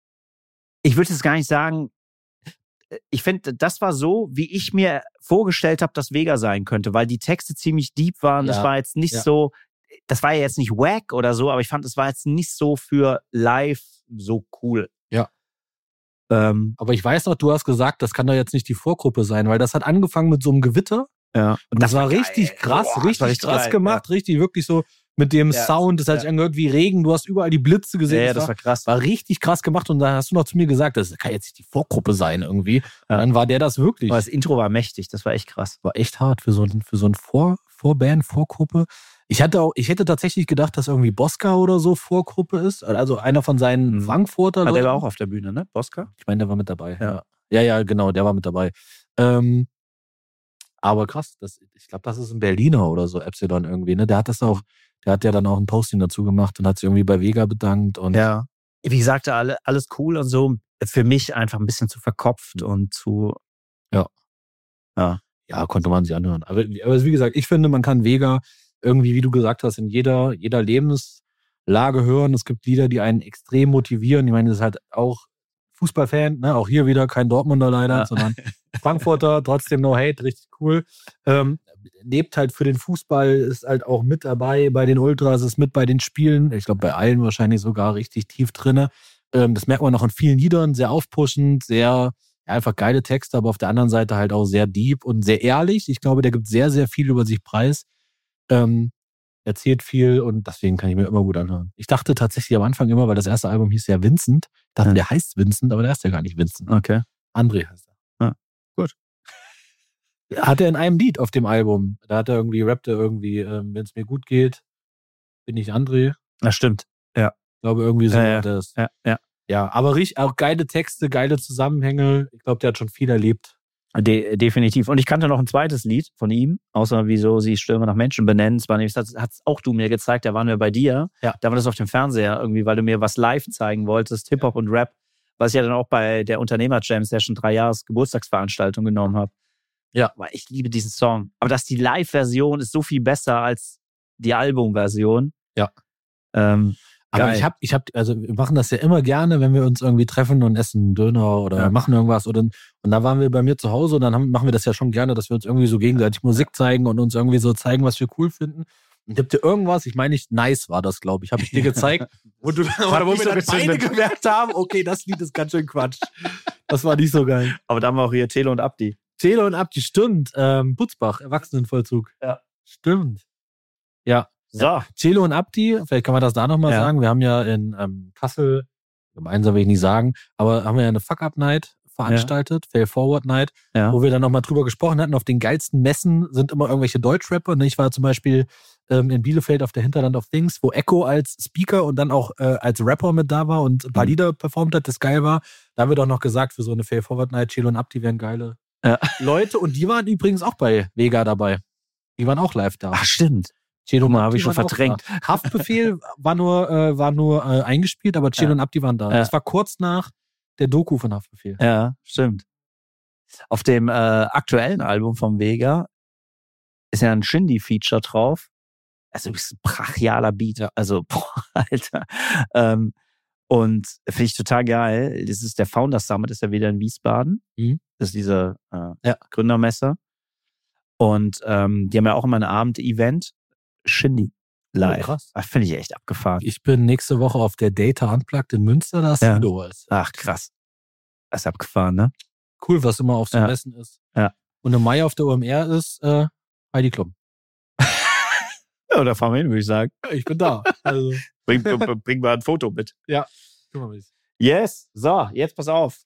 Ich würde jetzt gar nicht sagen, ich finde, das war so, wie ich mir vorgestellt habe, dass Vega sein könnte, weil die Texte ziemlich deep waren. Ja. Das war jetzt nicht ja. so, das war ja jetzt nicht wack oder so, aber ich fand, es war jetzt nicht so für live so cool. Ja. Ähm, aber ich weiß noch, du hast gesagt, das kann doch jetzt nicht die Vorgruppe sein, weil das hat angefangen mit so einem Gewitter. Ja. Und das, das war, war richtig krass, Boah, richtig, richtig krass geil, gemacht, ja. richtig, wirklich so mit dem ja. Sound, das hat sich ja. angehört wie Regen, du hast überall die Blitze gesehen. Ja, das, das war, war krass. War richtig krass gemacht und da hast du noch zu mir gesagt, das kann jetzt nicht die Vorgruppe sein irgendwie. Ja. Und dann war der das wirklich. Aber das Intro war mächtig, das war echt krass. War echt hart für so ein, für so ein Vor, Vorband, Vorgruppe. Ich hatte auch, ich hätte tatsächlich gedacht, dass irgendwie Bosca oder so Vorgruppe ist, also einer von seinen mhm. Frankfurter Leuten. Der war auch auf der Bühne, ne? Bosca? Ich meine, der war mit dabei. Ja, ja, ja genau, der war mit dabei. Ähm, aber krass, das, ich glaube, das ist ein Berliner oder so, Epsilon irgendwie, ne? Der hat das auch, der hat ja dann auch ein Posting dazu gemacht und hat sich irgendwie bei Vega bedankt. Und ja, wie gesagt, alle, alles cool und so. Für mich einfach ein bisschen zu verkopft und zu... Ja. Ja, ja konnte man sich anhören. Aber, aber wie gesagt, ich finde, man kann Vega irgendwie, wie du gesagt hast, in jeder, jeder Lebenslage hören. Es gibt Lieder, die einen extrem motivieren. Ich meine, das ist halt auch Fußballfan, ne? Auch hier wieder kein Dortmunder leider, ja. sondern Frankfurter, trotzdem no hate, richtig cool. Ähm, lebt halt für den Fußball, ist halt auch mit dabei bei den Ultras, ist mit bei den Spielen, ich glaube bei allen wahrscheinlich sogar richtig tief drinne. Ähm, das merkt man noch in vielen Liedern, sehr aufpushend, sehr, ja, einfach geile Texte, aber auf der anderen Seite halt auch sehr deep und sehr ehrlich. Ich glaube, der gibt sehr, sehr viel über sich preis, ähm, erzählt viel und deswegen kann ich mir immer gut anhören. Ich dachte tatsächlich am Anfang immer, weil das erste Album hieß ja Vincent, ich dachte, der heißt Vincent, aber der ist ja gar nicht Vincent. Okay. André heißt er. Ja, gut. Hat er in einem Lied auf dem Album. Da hat er irgendwie, rappt er irgendwie, ähm, wenn es mir gut geht, bin ich André. Das stimmt. Ja. Ich glaube, irgendwie so ja, ja. das. Ja, ja. Ja, aber richtig, auch geile Texte, geile Zusammenhänge. Ich glaube, der hat schon viel erlebt. De- definitiv. Und ich kannte noch ein zweites Lied von ihm, außer wieso sie Stürme nach Menschen benennen. Das war nämlich, das hat's auch du mir gezeigt, da waren wir bei dir. Ja. Da war das auf dem Fernseher irgendwie, weil du mir was live zeigen wolltest, Hip-Hop und Rap, was ich ja dann auch bei der Unternehmer-Jam-Session drei Jahres Geburtstagsveranstaltung genommen habe. Ja. Aber ich liebe diesen Song. Aber dass die Live-Version ist so viel besser als die Album-Version. Ja. Ähm, Aber geil. ich hab, ich hab, also wir machen das ja immer gerne, wenn wir uns irgendwie treffen und essen einen Döner oder ja. machen irgendwas. Oder, und da waren wir bei mir zu Hause und dann haben, machen wir das ja schon gerne, dass wir uns irgendwie so gegenseitig Musik zeigen und uns irgendwie so zeigen, was wir cool finden. Und ich hab dir irgendwas, ich meine nicht nice war das, glaube ich, habe ich dir gezeigt, wo, du, oder wo wir so dann beide gemerkt haben, okay, das Lied ist ganz schön Quatsch. Das war nicht so geil. Aber da haben wir auch hier Telo und Abdi. Telo und Abdi, stimmt. Ähm, Butzbach, Erwachsenenvollzug. Ja. Stimmt. Ja. So. Ja. Telo und Abdi, vielleicht kann man das da nochmal ja. sagen. Wir haben ja in ähm, Kassel, gemeinsam will ich nicht sagen, aber haben wir ja eine Fuck-Up-Night veranstaltet, ja. Fail Forward Night, ja. wo wir dann nochmal drüber gesprochen hatten. Auf den geilsten Messen sind immer irgendwelche Deutschrapper. Ne? Ich war zum Beispiel ähm, in Bielefeld auf der Hinterland of Things, wo Echo als Speaker und dann auch äh, als Rapper mit da war und ein paar mhm. Lieder performt hat, das geil war. Da haben wir doch noch gesagt, für so eine Fail Forward Night, Chelo und Abdi wären geile ja. Leute. Und die waren übrigens auch bei Vega dabei. Die waren auch live da. Ach, stimmt. Chelo und Abdi habe ich schon verdrängt. Haftbefehl war nur, äh, war nur äh, eingespielt, aber Chelo ja. und Abdi waren da. Ja. Das war kurz nach der Doku von Haftbefehl. Ja, stimmt. Auf dem äh, aktuellen Album vom Vega ist ja ein Shindy-Feature drauf. Also ist ein brachialer Beat. Also, boah, Alter. Ähm, und finde ich total geil. Das ist der Founders Summit, ist ja wieder in Wiesbaden. Mhm. Das ist diese äh, ja. Gründermesse. Und ähm, die haben ja auch immer ein Abend-Event. Shindy live. Oh, krass. Das finde ich echt abgefahren. Ich bin nächste Woche auf der Data Unplugged in Münster, das ja. Sido ist. Ach, krass. Das ist abgefahren, ne? Cool, was immer auf so ja. Messen ist. Ja. Und im Mai auf der O M R ist äh, Heidi Klum. Ja, da fahren wir hin, würde ich sagen. Ich bin da. Also. bring, bring mal ein Foto mit. Ja. Guck mal, yes. So, jetzt pass auf.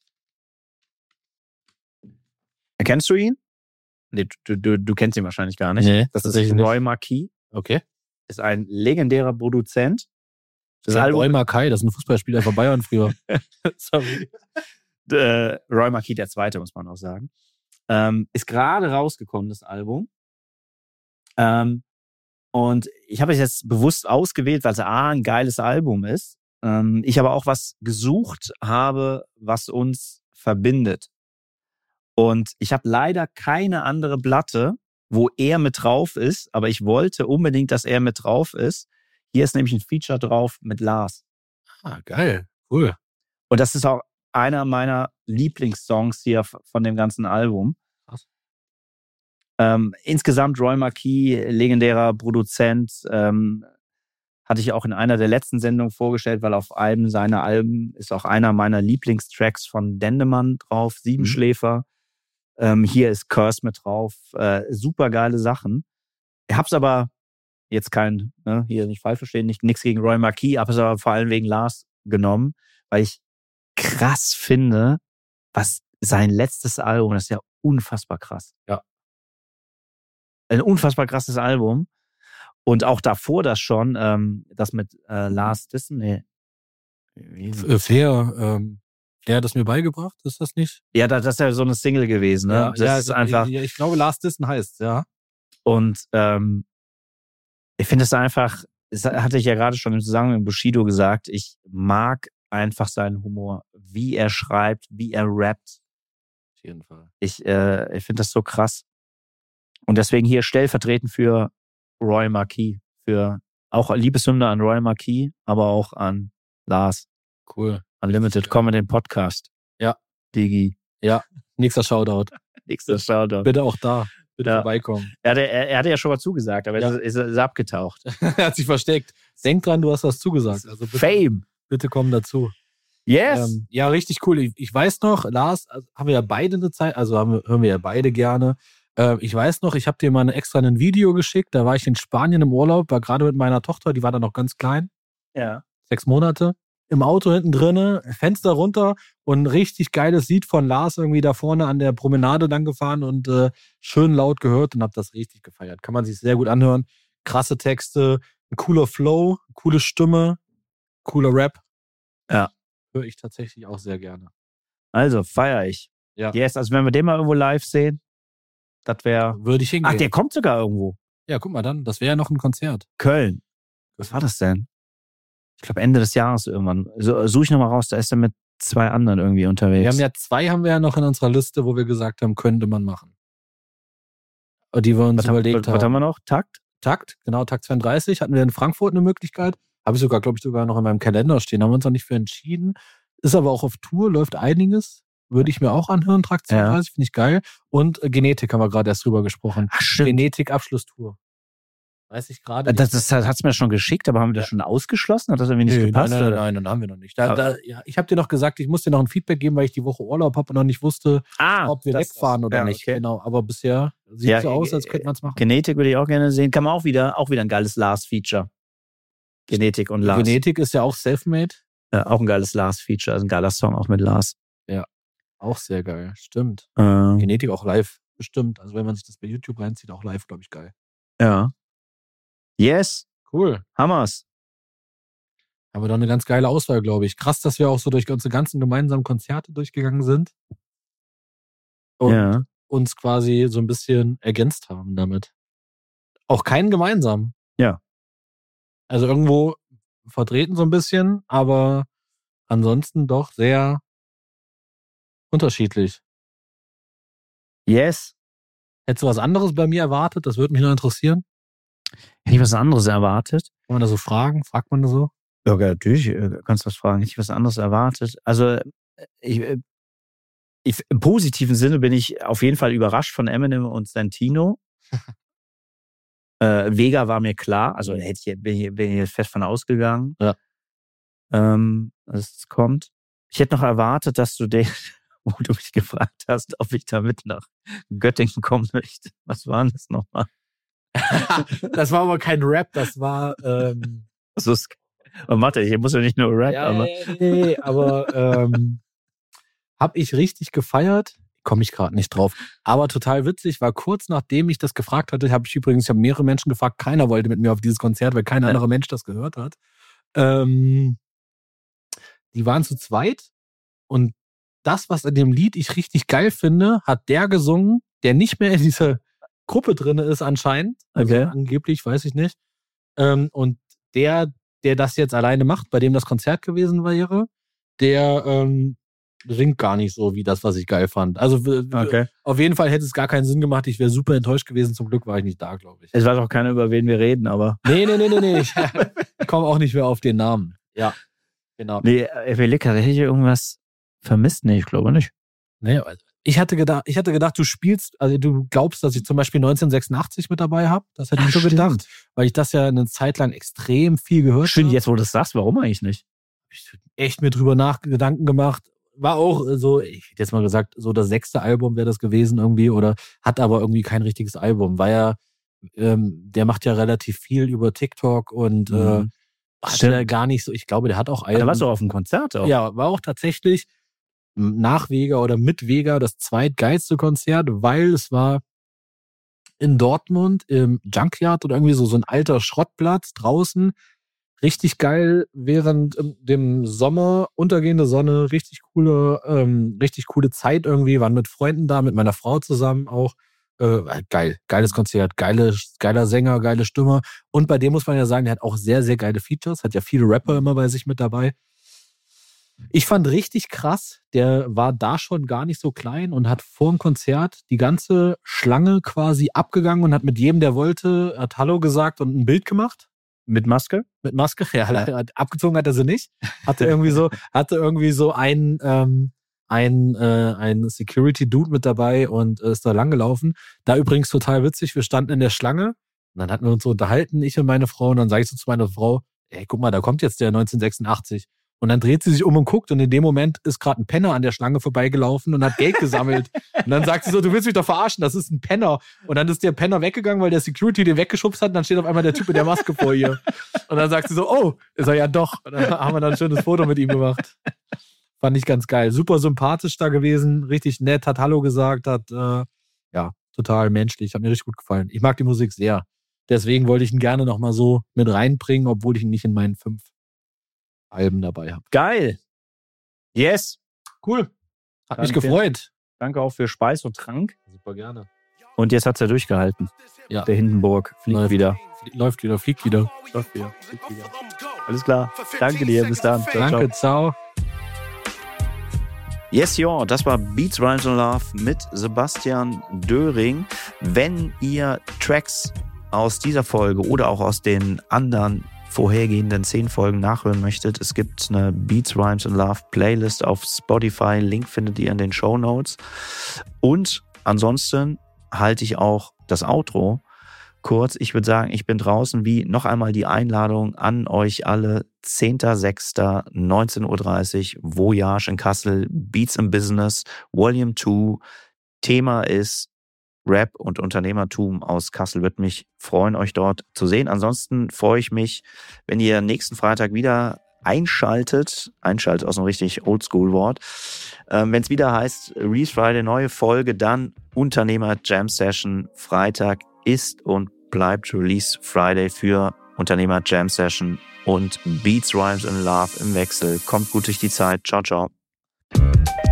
Erkennst du ihn? Nee, du, du, du kennst ihn wahrscheinlich gar nicht. Nee, das ist Roy Marquis. Okay. Ist ein legendärer Produzent. Das ist Roy Marquis, das ist ein Fußballspieler von Bayern früher. Sorry. Äh, Roy Marquis, der Zweite, muss man auch sagen. Ähm, ist gerade rausgekommen, das Album. Ähm, und ich habe es jetzt bewusst ausgewählt, weil es A, ein geiles Album ist. Ähm, ich aber auch was gesucht habe, was uns verbindet. Und ich habe leider keine andere Platte, wo er mit drauf ist, aber ich wollte unbedingt, dass er mit drauf ist. Hier ist nämlich ein Feature drauf mit Lars. Ah, geil. Cool. Und das ist auch einer meiner Lieblingssongs hier von dem ganzen Album. Krass. Ähm, insgesamt Roy Marquis, legendärer Produzent, ähm, hatte ich auch in einer der letzten Sendungen vorgestellt, weil auf einem seiner Alben ist auch einer meiner Lieblingstracks von Dendemann drauf, Siebenschläfer. Mhm. Ähm, hier ist Curse mit drauf. Äh, super geile Sachen. Ich hab's aber jetzt kein, ne, hier nicht falsch verstehen, nicht, nichts gegen Roy Marquis, hab's aber vor allem wegen Lars genommen, weil ich krass finde, was sein letztes Album, das ist ja unfassbar krass. Ja. Ein unfassbar krasses Album. Und auch davor das schon, ähm, das mit äh, Lars Dissen, nee. Fair, ähm, der hat das mir beigebracht, ist das nicht? Ja, das ist ja so eine Single gewesen, ne? Ja, das ja, ist einfach. Ja, ich glaube, Lars Dissen heißt, ja. Und ähm, ich finde es einfach, das hatte ich ja gerade schon im Zusammenhang mit Bushido gesagt, ich mag einfach seinen Humor, wie er schreibt, wie er rappt. Auf jeden Fall. Ich, äh, ich finde das so krass. Und deswegen hier stellvertretend für Roy Marquis, für auch Liebeshymne an Roy Marquis, aber auch an Lars. Cool. Unlimited, komm in den Podcast. Ja. Digi. Ja, nächster Shoutout. Nächster Shoutout. Bitte auch da. Bitte ja. vorbeikommen. Er hatte, er, er hatte ja schon mal zugesagt, aber ja. ist, ist, ist abgetaucht. Er hat sich versteckt. Denk dran, du hast was zugesagt. Also bitte, Fame. Bitte komm dazu. Yes. Ähm, ja, richtig cool. Ich, ich weiß noch, Lars, also haben wir ja beide eine Zeit, also haben, hören wir ja beide gerne. Äh, ich weiß noch, ich habe dir mal eine, extra ein Video geschickt. Da war ich in Spanien im Urlaub, war gerade mit meiner Tochter, die war da noch ganz klein. Ja. Sechs Monate. Im Auto hinten drinne, Fenster runter und ein richtig geiles Lied von Lars irgendwie da vorne an der Promenade lang gefahren und äh, schön laut gehört und hab das richtig gefeiert. Kann man sich sehr gut anhören. Krasse Texte, ein cooler Flow, coole Stimme, cooler Rap. Ja. Höre ich tatsächlich auch sehr gerne. Also, feiere ich. Ja. Yes, also wenn wir den mal irgendwo live sehen, das wäre... Würde ich hingehen. Ach, der kommt sogar irgendwo. Ja, guck mal dann, das wäre ja noch ein Konzert. Köln. Was war das denn? Ich glaube Ende des Jahres irgendwann. So, suche ich nochmal raus, da ist er mit zwei anderen irgendwie unterwegs. Wir haben ja zwei, haben wir ja noch in unserer Liste, wo wir gesagt haben, könnte man machen. Die wir uns was überlegt was, haben. Was haben wir noch? Takt? Takt, genau, Takt zweiunddreißig. Hatten wir in Frankfurt eine Möglichkeit. Habe ich sogar, glaube ich, sogar noch in meinem Kalender stehen. Haben wir uns noch nicht für entschieden. Ist aber auch auf Tour, läuft einiges. Würde ich mir auch anhören, Takt zweiunddreißig, ja. Finde ich geil. Und äh, Genetik haben wir gerade erst drüber gesprochen. Ach, stimmt. Genetik-Abschlusstour. Weiß ich gerade. Das, das hat es mir schon geschickt, aber haben wir das schon ausgeschlossen? Hat das irgendwie nicht nee, gepasst? Nein, nein, nein, nein, haben wir noch nicht. Da, da, ja, ich habe dir noch gesagt, ich muss dir noch ein Feedback geben, weil ich die Woche Urlaub habe und noch nicht wusste, ah, ob wir das, wegfahren das, oder ja, nicht. Okay. Genau, aber bisher sieht ja, so aus, als könnte man es machen. Genetik würde ich auch gerne sehen. Kann man auch wieder, auch wieder ein geiles Lars-Feature. Genetik und Lars. Genetik ist ja auch selfmade. Ja, auch ein geiles Lars-Feature, also ein geiler Song auch mit Lars. Ja. Auch sehr geil, stimmt. Ähm, Genetik auch live, bestimmt. Also wenn man sich das bei YouTube reinzieht, auch live, glaube ich, geil. ja. Yes, Cool. Hammers. Haben wir doch eine ganz geile Auswahl, glaube ich. Krass, dass wir auch so durch unsere ganzen gemeinsamen Konzerte durchgegangen sind. Und Ja. uns quasi so ein bisschen ergänzt haben damit. Auch keinen gemeinsam. Ja. Also irgendwo vertreten so ein bisschen, aber ansonsten doch sehr unterschiedlich. Yes. Hättest du was anderes bei mir erwartet? Das würde mich noch interessieren. Hätte ich was anderes erwartet? Kann man da so fragen? Fragt man da so? Ja, natürlich, äh, kannst du was fragen. Hätte ich was anderes erwartet? Also, ich, äh, ich, im positiven Sinne bin ich auf jeden Fall überrascht von Eminem und Santino. äh, Vega war mir klar, also hätte ich, bin, ich, bin ich jetzt fest von ausgegangen, Ja. ähm, dass es kommt. Ich hätte noch erwartet, dass du den, wo du mich gefragt hast, ob ich damit nach Göttingen kommen möchte. Was war denn das nochmal? Das war aber kein Rap, das war ähm, Also, oh, Mathe, ich muss ja nicht nur Rap, ja, aber. nee, aber ähm, habe ich richtig gefeiert. Komme ich gerade nicht drauf. Aber total witzig, war kurz nachdem ich das gefragt hatte, habe ich übrigens, ich habe mehrere Menschen gefragt, keiner wollte mit mir auf dieses Konzert, weil kein anderer Mensch das gehört hat. Ähm, die waren zu zweit und das, was in dem Lied ich richtig geil finde, hat der gesungen, der nicht mehr in dieser Gruppe drin ist anscheinend. Also Okay. angeblich, weiß ich nicht. Ähm, und der, der das jetzt alleine macht, bei dem das Konzert gewesen wäre, der ähm, singt gar nicht so wie das, was ich geil fand. Also w- w- Okay. auf jeden Fall hätte es gar keinen Sinn gemacht. Ich wäre super enttäuscht gewesen. Zum Glück war ich nicht da, glaube ich. Es weiß auch keiner, über wen wir reden, aber. Nee, nee, nee, nee, nee. Ich komme auch nicht mehr auf den Namen. Ja, genau. Nee, Evelika, hätte ich irgendwas vermisst? Nee, ich glaube nicht. Nee, also ich hatte gedacht, ich hatte gedacht, du spielst, also du glaubst, dass ich zum Beispiel neunzehnhundertsechsundachtzig mit dabei habe. Das hätte ich Ach, so gedacht, stimmt. weil ich das ja eine Zeit lang extrem viel gehört Stimmt, habe. jetzt wo du das sagst, warum eigentlich nicht? Ich hab echt mir drüber nach Gedanken gemacht. War auch so, ich hätte jetzt mal gesagt, so das sechste Album wäre das gewesen irgendwie, oder hat aber irgendwie kein richtiges Album, weil er, ähm, der macht ja relativ viel über TikTok und äh, Mhm. hat Stimmt. er gar nicht so, ich glaube, der hat auch Da warst du Alben. auf dem Konzert auch. Ja, war auch tatsächlich nach Vega oder mit Vega das zweitgeilste Konzert, weil es war in Dortmund im Junkyard oder irgendwie so, so ein alter Schrottplatz draußen. Richtig geil, während ähm, dem Sommer, untergehende Sonne, richtig coole, ähm, richtig coole Zeit irgendwie, waren mit Freunden da, mit meiner Frau zusammen auch. Äh, geil, geiles Konzert, geile, geiler Sänger, geile Stimme. Und bei dem muss man ja sagen, der hat auch sehr, sehr geile Features, hat ja viele Rapper immer bei sich mit dabei. Ich fand richtig krass, der war da schon gar nicht so klein und hat vor dem Konzert die ganze Schlange quasi abgegangen und hat mit jedem, der wollte, hat Hallo gesagt und ein Bild gemacht. Mit Maske? Mit Maske, ja, hat, abgezogen hat er sie nicht. Hatte irgendwie so, hatte irgendwie so ein, ähm, ein, äh, ein Security-Dude mit dabei und äh, ist da langgelaufen. Da übrigens total witzig, wir standen in der Schlange und dann hatten wir uns so unterhalten, ich und meine Frau, und dann sage ich so zu meiner Frau, ey, guck mal, da kommt jetzt der neunzehnhundertsechsundachtzig. Und dann dreht sie sich um und guckt und in dem Moment ist gerade ein Penner an der Schlange vorbeigelaufen und hat Geld gesammelt. Und dann sagt sie so, du willst mich doch verarschen, das ist ein Penner. Und dann ist der Penner weggegangen, weil der Security den weggeschubst hat und dann steht auf einmal der Typ mit der Maske vor ihr. Und dann sagt sie so, oh, ist er ja doch. Und dann haben wir dann ein schönes Foto mit ihm gemacht. Fand ich ganz geil. Super sympathisch da gewesen, richtig nett, hat Hallo gesagt, hat, äh, ja, total menschlich, hat mir richtig gut gefallen. Ich mag die Musik sehr. Deswegen wollte ich ihn gerne nochmal so mit reinbringen, obwohl ich ihn nicht in meinen fünf Alben dabei habe. Geil. Yes. Cool. Hat mich Danke. gefreut. Danke auch für Speis und Trank. Super gerne. Und jetzt hat's ja durchgehalten. Ja. Der Hindenburg fliegt Läuft. wieder. Flie- Läuft wieder, fliegt wieder. Läuft wieder. Fliegt wieder. Alles klar. Danke dir. Bis dann. Ciao, Danke, ciao. Yes, yo, das war Beats, Rhymes and Love mit Sebastian Döring. Wenn ihr Tracks aus dieser Folge oder auch aus den anderen vorhergehenden zehn Folgen nachhören möchtet, es gibt eine Beats, Rhymes and Love Playlist auf Spotify. Link findet ihr in den Shownotes. Und ansonsten halte ich auch das Outro kurz. Ich würde sagen, ich bin draußen, wie noch einmal die Einladung an euch alle. zehnter sechster neunzehn Uhr dreißig, Voyage in Kassel, Beats in Business, Volume zwei. Thema ist Rap und Unternehmertum aus Kassel. Würde mich freuen, euch dort zu sehen. Ansonsten freue ich mich, wenn ihr nächsten Freitag wieder einschaltet. Einschaltet aus einem richtig Oldschool-Wort. Ähm, Wenn es wieder heißt Release Friday, neue Folge, dann Unternehmer Jam Session. Freitag ist und bleibt Release Friday für Unternehmer Jam Session und Beats, Rhymes and Love im Wechsel. Kommt gut durch die Zeit. Ciao, ciao.